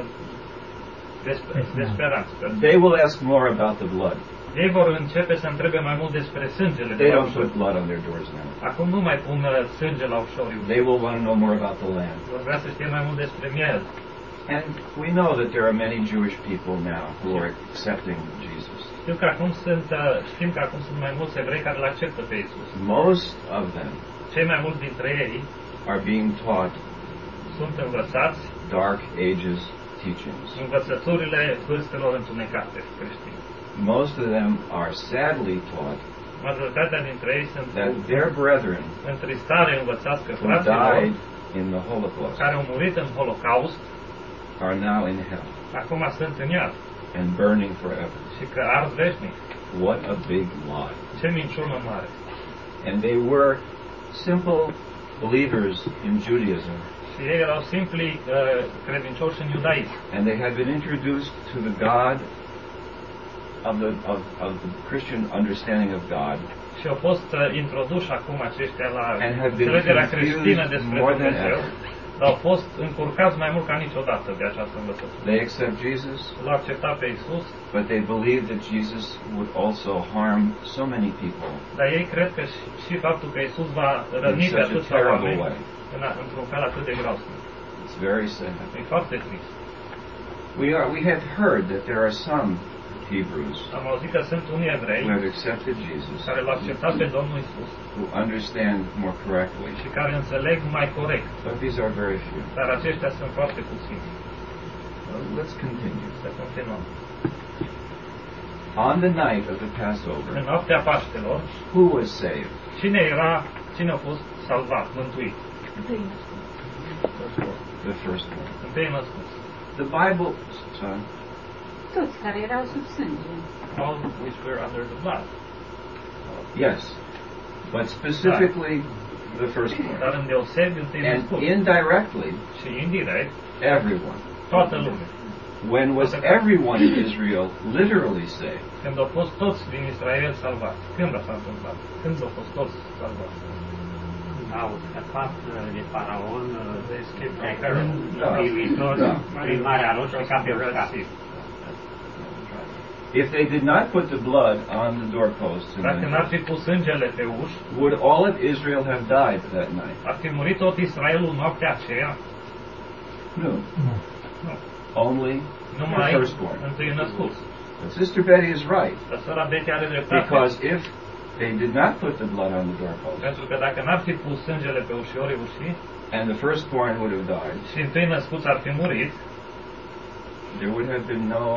de speranță. They will ask more about the blood. Ei vor începe să întrebe mai mult despre sângele de They la don't ușor. put blood on their doors now. Acum nu mai pun sânge la ușoriu. They will want to know more about the land. Vor vrea să știe mai mult despre miel. And we know that there are many Jewish people now who are accepting Jesus. Știm că acum sunt mai mulți evrei care îl acceptă pe Iisus. Most of them Cei mai mulți dintre ei are being taught sunt învățați Dark Ages teachings. învățăturile vârstelor întunecate creștine. Most of them are sadly taught Majoritatea dintre ei sunt that their brethren întristare învățați că who fraților died in the Holocaust care au murit în Holocaust are now in hell acum sunt în iad and burning forever. și că ard veșnic. What a big lie. Ce minciună mare. And they were simple believers in Judaism, Și ei erau simpli credincioși în iudaism. and they had been introduced to the God of the Christian understanding of God, Și au fost introduși acum aceștia la and have been înțelegerea creștină confused despre more than Dumnezeu, ever. dar au fost încurcați mai mult ca niciodată de această învățătură. They accept Jesus, L-au acceptat pe Iisus, but they believe that Jesus would also harm so many people dar ei cred că și faptul că Iisus va in răni pe such a atâția terrible oameni way. într-un fel atât de groaznic. It's very sad. E foarte trist. We have heard that there are some Hebrews Am auzit că sunt unii evrei who have accepted Jesus, care L-au acceptat pe Domnul Iisus who understand more correctly, și care înțeleg mai corect, but these are very few. dar aceștia sunt foarte puțini. Let's continue. Să continuăm. On the night of the În Passover, noaptea Paștelor, who was saved? cine a fost salvat, mântuit? The firstborn. Întâi născut. The Bible, Toți care erau sub sânge. All which were under the blood. yes, but specifically the firstborn. Dar îndeosebi întâi And născut. indirectly, Și indirect, everyone. toată lumea. When was everyone in Israel literally saved? Când au fost toți din Israel salvați. Când s-a întâmplat? Când au fost toți salvați? Au scăpat de faraon Da. biruitor Da. prin Marea Roșie ca pe uscat. If they did not put the blood on the doorposts, and Dacă n-ar fi pus sângele pe uși, would all of Israel have died that night? ar fi murit tot Israelul noaptea aceea? No. Nu. Only Numai the firstborn. întâi născuți. But Sister Betty is right, Dar sora Betty are dreptate. because if they did not put the blood on the doorposts, Pentru că dacă n-ar fi pus sângele pe ușorii ușii and the firstborn would have died, și întâi născuți ar fi murit, there would have been no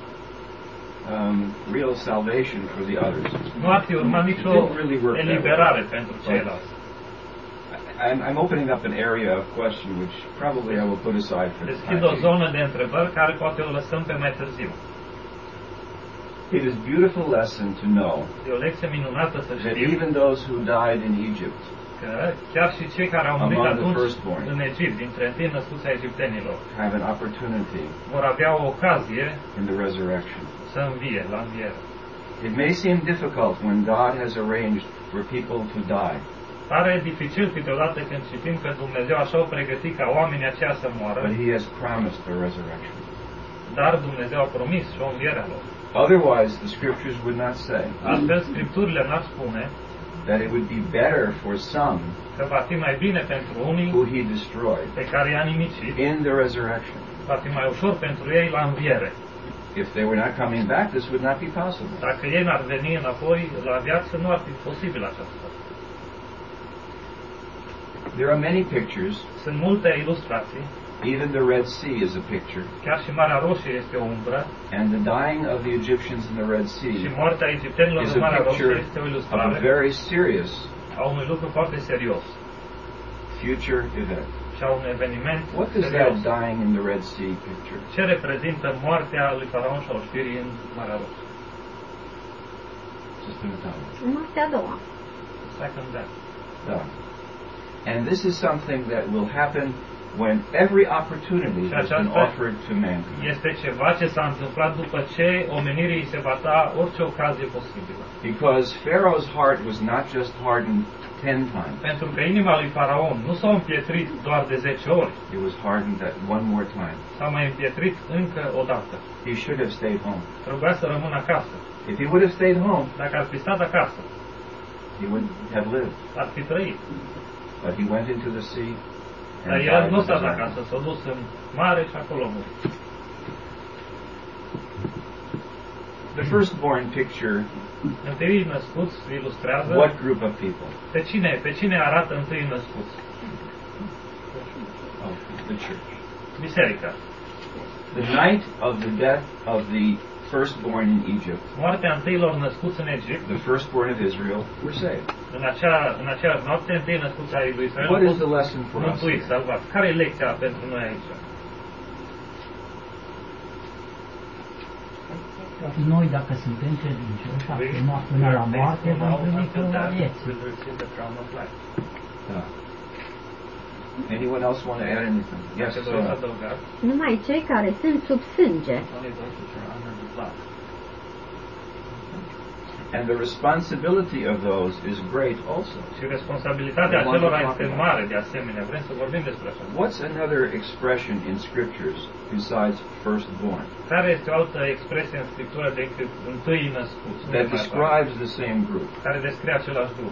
real salvation for the others. nu ar fi urmat nicio Didn't really work that eliberare way. pentru ceilalți. I'm opening up an area of question which probably I will put aside for the Deschid time o being. zonă de întrebări care poate o lăsăm pe mai târziu. It is a beautiful lesson to know E o lecție minunată să that știm even those who died in Egypt că chiar și cei care au murit Among the atunci firstborn. în Egipt, dintre întâi născuți ai egiptenilor, have an opportunity vor avea o ocazie in the resurrection. să învie, la înviere. It may seem difficult when God has arranged for people to die, Pare dificil câteodată când citim că Dumnezeu așa o pregătit ca oamenii aceia să moară, but He has promised a resurrection. dar Dumnezeu a promis și o înviere a lor. Otherwise, the Scriptures would not say Altfel, Scripturile n-ar spune that it would be better for some că va fi mai bine pentru unii who He destroyed pe care i-a nimicit, in the resurrection. va fi mai ușor pentru ei la înviere. If they were not coming back, this would not be possible. Dacă ei n-ar veni înapoi la viață, nu ar fi posibil aceasta. There are many pictures. Sunt multe ilustrații, Even the Red Sea is a picture. chiar și Marea Roșie este o umbră And the dying of the Egyptians in the Red și Sea moartea egiptenilor is în a Marea Roșie picture este o of a ilustrare very serious a unui lucru foarte serios future event. și a unui eveniment What does serios. that dying in the Red Sea picture? Ce reprezintă moartea lui Faraon și a oștirii în Marea Roșie? Just in time. Moartea a doua. Second death. And this is something that will happen when every opportunity has been offered to mankind. Este ceva ce s-a întâmplat după ce omenirii se va da orice ocazie posibilă. Because Pharaoh's heart was not just hardened 10 times. Pentru că inima lui Faraon nu s-a împietrit doar de 10 ori, It was hardened that one more time. s-a mai împietrit încă o dată. He should have stayed home. Trebuia să rămână acasă. If he would have stayed home, Dacă ar fi stat acasă, he would have lived. ar fi trăit. But he went into the sea Dar and el died nu with s-a his dat own. acasă, s-a dus în mare și acolo a murit. The firstborn picture, Întâi născuți ilustrează what group of people? pe cine arată întâi născuți? Of the church. Biserica. The night of the death of the firstborn in Egypt, Moartea întâilor născuți în Egipt, the firstborn of Israel were saved. în aceeași noapte, întâi născuți ai lui Israel What au is fost the lesson for us? mântuiți, salvați. Care e lecția pentru noi aici? Noi, dacă suntem credincioși, acum până la moarte, vom primi la vieții. Anyone else want to add anything? Yes, Ce doriți să Sora. adăugați? Numai cei care sunt sub sânge. Only those which are under the blood. And the responsibility of those is great also. Și responsabilitatea acelora este mare de asemenea. Vrem să vorbim despre așa. What's another expression in scriptures besides firstborn Care este o altă expresie în Scriptură decât întâi născuți? that describes the same group, Care descrie același grup.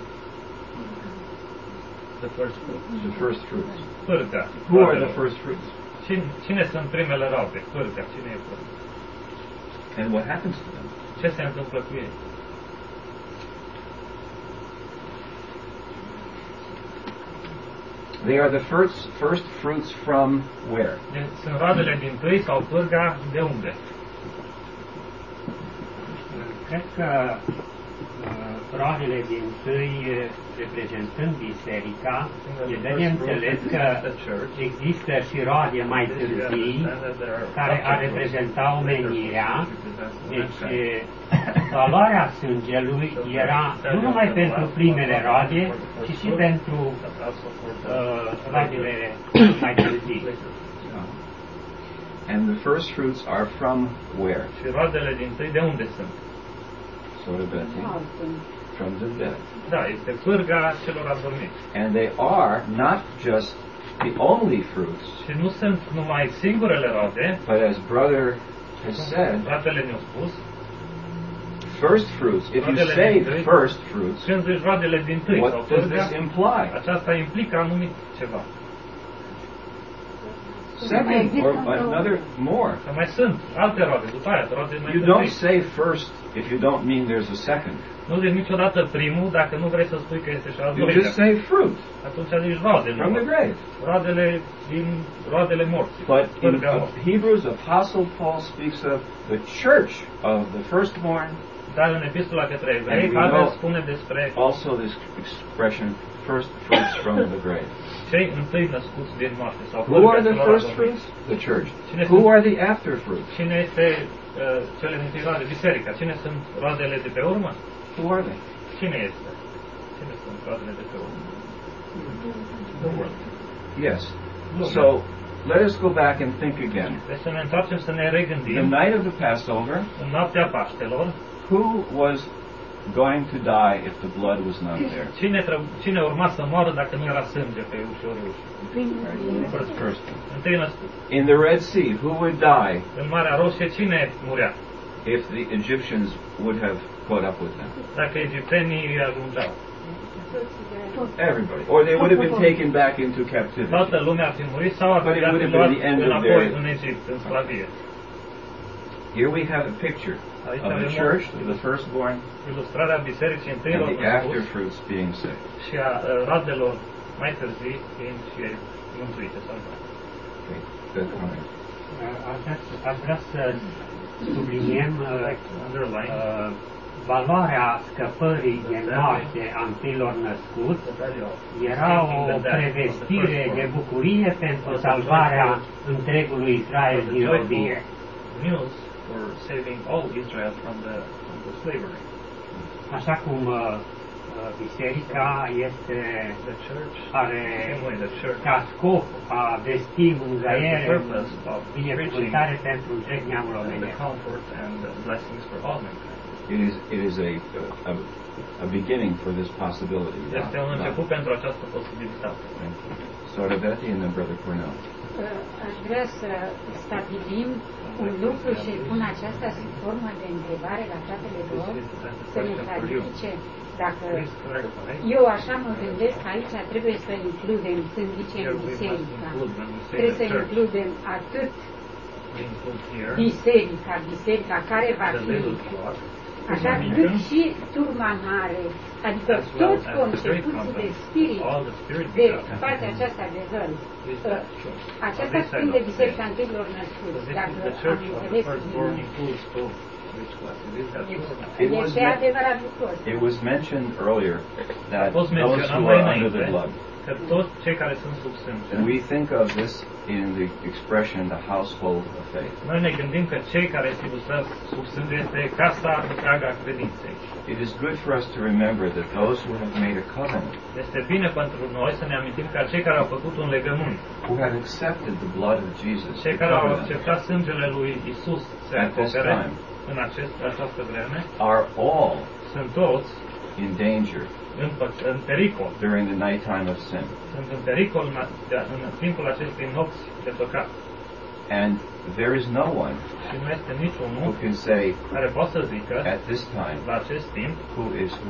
the first fruits? Pârga. Who are the first fruits? Cine sunt primele roade? Pârga. Cine e pârga? And what happens to them? Ce se întâmplă cu ei? They are the first fruits from where? Sunt roadele din tâi sau pârga de unde? Cred că roadele din tâi reprezentând biserica, e de înțeles că există și roade mai târzii care ar reprezenta omenirea. Deci valoarea sângelui era nu numai pentru primele roade, ci și pentru roadele mai târzii. And the first fruits are from where? Și roadele din tâi de unde sunt? Sorbeti. From the dead. Da, este pârga celor adormiți. And they are not just the only fruits, Și nu sunt numai singurele roade, but as brother has said, fratele ne-a spus, first fruits. If you say first fruits, când zici roadele din tâi sau what does pârga, this imply? aceasta implică anumit ceva. Second, or another more. Că mai sunt alte roade, după aia, roade mai You don't târzii. say first if you don't mean there's a second. Nu zici niciodată primul dacă nu vrei să spui că este și al You just doilea. say fruit Atunci zici roade, from the grave. roadele morții. But in Pârga morții. Hebrews, Apostle Paul speaks of the church of the firstborn, Dar în epistola către evrei, And we Pavel know- spune despre also this expression, first fruits from the grave. cei întâi născuți din moarte. Sau Who are pârga the celor first adormiți. fruits? The church. Cine Who sunt- are the after fruits? Cine este cele din tâi roade? Biserica. Cine sunt roadele de pe urmă? Who are they? Cine este? Cine sunt roadele de pe urmă? The world. Yes. Lumea. So let us go back and think again. Deci să ne întoarcem să ne The regândim. night of the Passover, În noaptea Paștelor, who was going to die if the blood was not there? cine urma să moară dacă nu era sânge pe ușorii ușii? First person. Întâi născut. In the Red Sea, who would die În Marea Roșie, cine murea? if the Egyptians would have caught up with them? Dacă egiptenii îi ajungeau. Everybody. Or they would have been taken back into captivity. Toată lumea ar fi murit sau ar But it fi would have luat been the end of înapoi their- în Egipt, în sclavie. Here we have a picture Aici of the avem church, of the firstborn, ilustrarea bisericii and întâilor the after născuți fruits being saved. și a roadelor mai târzii fiind și mântuite sau nu. Okay. Good comment. Aș vrea să subliniem Underline. valoarea scăpării de moarte a întâilor născuți. Era o prevestire de bucurie pentru salvarea întregului Israel din robie. News for saving all Israel from the slavery. Așa cum biserica este The church, are same way the church ca scop a vesti has the mângâiere, purpose of preaching binecuvântare pentru întreg neamul the omenesc. comfort and the blessings for all mankind. It is a beginning for this possibility. Este un început pentru această posibilitate. Sorbeti and then Brother Cornell. Aș vrea să stabilim un lucru și pun aceasta sub formă de întrebare la fratele lor, să ne clarifice dacă Please clarify. eu așa mă gândesc că aici trebuie să includem, când zicem Here we must biserica, include, when we say trebuie să the church, includem atât we include here biserica care va the fi, little flock, așa cât și turma mare, adică as well toți as the great concepuții de convent, spirit, all the spirit de begotten. partea aceasta de rău. Is that true? Aceasta On this spune side of biserica the întâilor So născuți, this dacă is the am church of the înțeles firstborn bine. includes both which classes. Is that true? It was Este adevărat lucrul ăsta. It was mentioned earlier that Fost those menționat who mai are under the înainte blood. că toți cei care sunt sub sânge, We think of this in the expression the household of faith. noi ne gândim că cei care se ilustrați sub sânge este casa întreaga credinței. It is good for us to remember that those who have made a covenant, Este bine pentru noi să ne amintim că cei care au făcut un legământ, who have accepted the blood of Jesus, to cei care au cover them, acceptat sângele lui Isus se At this acopere time. în această vreme, are all sunt toți in danger în pericol. during the nighttime of sin. Sunt în pericol în timpul acestei nopți de păcat. And there is no one Și nu este who niciunul can say care poate să zică at this time la acest timp who is who.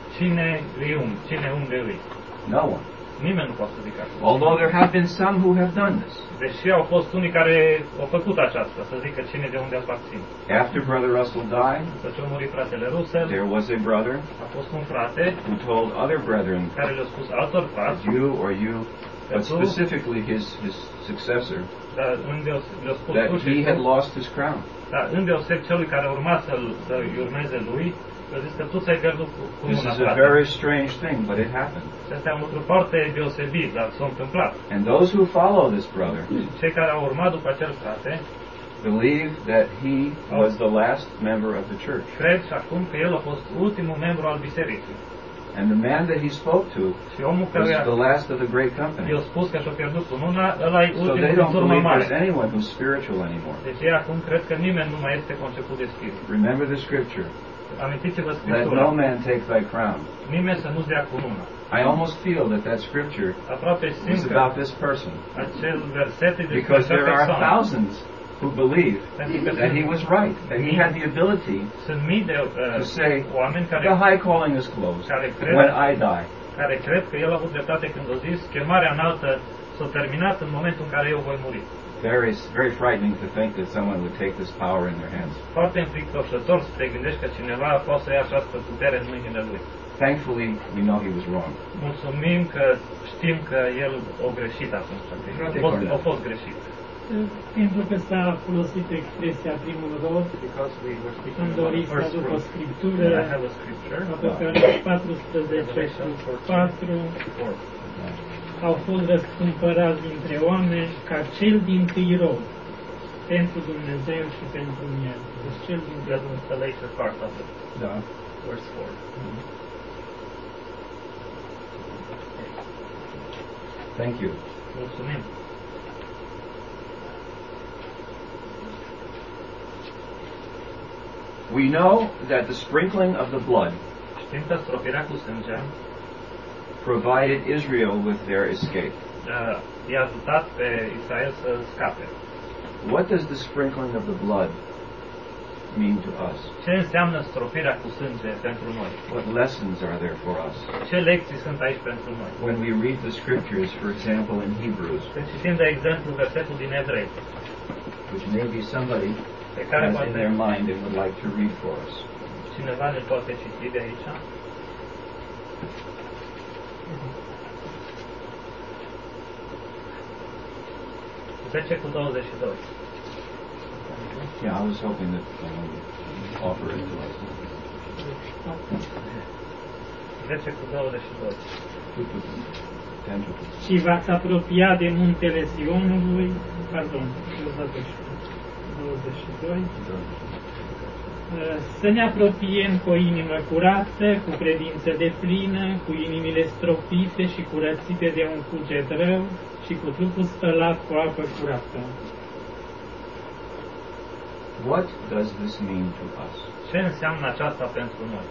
cine unde îi. No one. Nimeni nu poate să zică așa. Although there have been some who have done this. Deși au fost unii care au făcut aceasta, să zică cine de unde aparțin. After Brother Russell died, După ce a murit fratele Russell, there was a brother a fost un frate who told other brethren, care le-a spus altor frați, you or you, but specifically his successor, dar le-a spus that tu și he had tu, lost his crown. dar îndeoseb celui care urma să-i urmeze lui, Eu zis că tu ți-ai pierdut This cununa, is a frate. very strange thing, but it happened. Și asta e un lucru foarte deosebit, dar s-a întâmplat. And those who follow this brother Cei care au urmat după acel frate, believe that he was the last member of the church. cred și acum că el a fost ultimul membru al bisericii. And the man that he spoke to Și omul was care the last of the great company. i-a spus că și-a pierdut cununa, ăla e So ultimul they din don't turma believe mare. there's anyone who's spiritual anymore. Deci ei acum cred că nimeni nu mai este conceput de spirit. Remember the scripture. Amintiți-vă Let Scriptura. no man take thy crown. Nimeni să nu-ți dea cununa. I almost feel that that scripture Aproape simt is că about this person. acel verset e despre Because acea there are persoană. thousands who believe Pentru că that he was right, that he had the ability sunt mii de to say, oameni care, the high calling is closed care cred when I die. care cred că el a avut dreptate când a zis chemarea înaltă s-a terminat în momentul în care eu voi muri. Very, very frightening to think that someone would take this power in their hands. Foarte înfricoșător să te gândești că cineva poate să ia această putere în mâinile lui. Thankfully, we know he was wrong. Mulțumim că știm că el a greșit atunci. A fost greșit. Pentru că s-a folosit expresia primul rod, Because we were speaking am about the dorit să first aduc o fruit. scriptură, I have a scripture. Apocalipsa 14:4, au fost răscumpărați dintre oameni ca cel dintâi rod, pentru Dumnezeu și pentru miel. Deci cel dintâi That's rod. the later part of it. Da. Verse 4. Thank you. Mulțumim. We know that the sprinkling of the blood Știm că stropirea cu sânge provided Israel with their escape. i-a ajutat pe Israel să scape. What does the sprinkling of the blood mean to us? Ce înseamnă stropirea cu sânge pentru noi? What lessons are there for us? Ce lecții sunt aici pentru noi? When we read the scriptures, for example, in Hebrews, Când citim, de exemplu, versetul din Evrei, which maybe somebody pe care has in poate their mind and would like to read for us. cineva ne poate citi de aici. Zece cu 22. Yeah, I was hoping that someone would offer it to us. 10 cu 22. Și v-ați apropiat de muntele Sionului, pardon, 22, să ne apropiem cu o inimă curată, cu credință deplină, cu inimile stropite și curățite de un cuget rău și cu trupul spălat cu apă curată. What does this mean to us? Ce înseamnă aceasta pentru noi?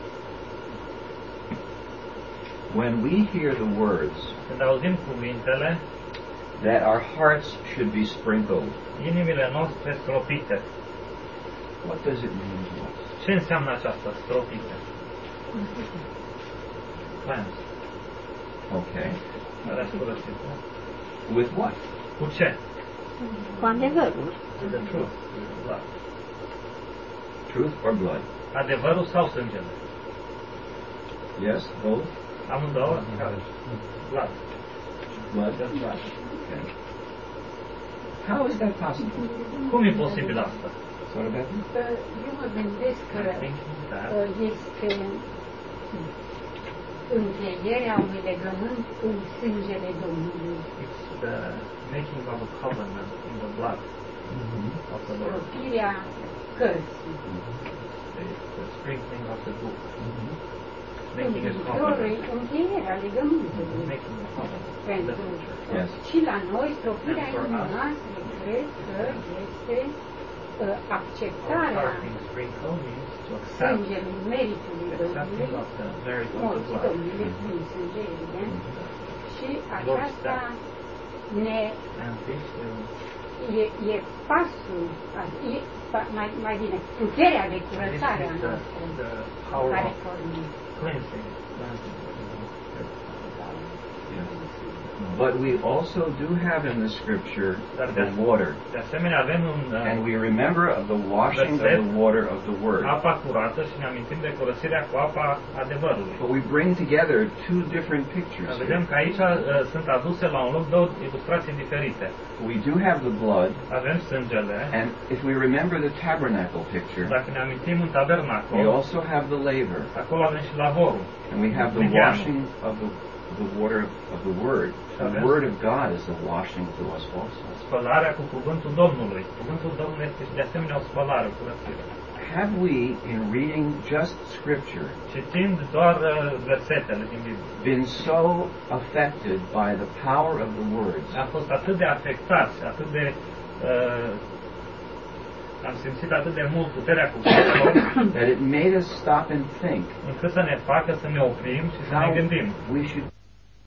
When we hear the words Când auzim cuvintele, that our hearts should be sprinkled, inimile noastre stropite. what does it mean to us? Ce înseamnă aceasta, stropite? Cleansed. Okay. Răscurățite. With what? Cu ce? Cu adevărul. With the truth. Blood. Truth or blood? Adevărul sau sângele? Yes, both? Amândouă? Care? Blood. Blood? Just blood. Okay. How is that possible? Cum e posibil asta? Sort of that? Eu mă gândesc că I'm thinking that este încheierea unui legământ cu sângele Domnului, it's the making of a covenant in the blood of the Lord. stropirea cărții. The sprinkling of the book. Making a Viitorul, covenant. încheierea legământului. Making a covenant. in the Pentru future. Yes. și la noi, stropirea inimii noastre, cred că este acceptarea Starting sprinkle means to accept sângelui, meritului accepting Domnului, of the merit of the morți blood. Domnului prin sânge, evident, și aceasta ne And this will e pasul, mai bine, puterea de this curățare a is noastră, the power care of pornim. cleansing. Yes. But we also do have in the scripture the water. De asemenea avem And we remember of the washing of the water of the word. apa curată și ne amintim de curățirea cu apa adevărului. But we bring together two different pictures. Vedem că aici sunt aduse la un loc două ilustrații diferite. We do have the blood. Avem sângele. And if we remember the tabernacle picture, dacă ne amintim în tabernacol, we also have the laver. Acolo avem și lavorul. And we have the washing of the water of the word. The word of God is the washing to us also. Spălarea cu cuvântul Domnului. Cuvântul Domnului este de asemenea o spălare, o curățire. Have we, in reading just Scripture, citind doar versetele din Biblie, been so affected by the power of the words? Am fost atât de afectați, atât de am simțit atât de mult puterea cuvintelor, that it made us stop and think încât să ne facă să ne oprim și să ne gândim. We should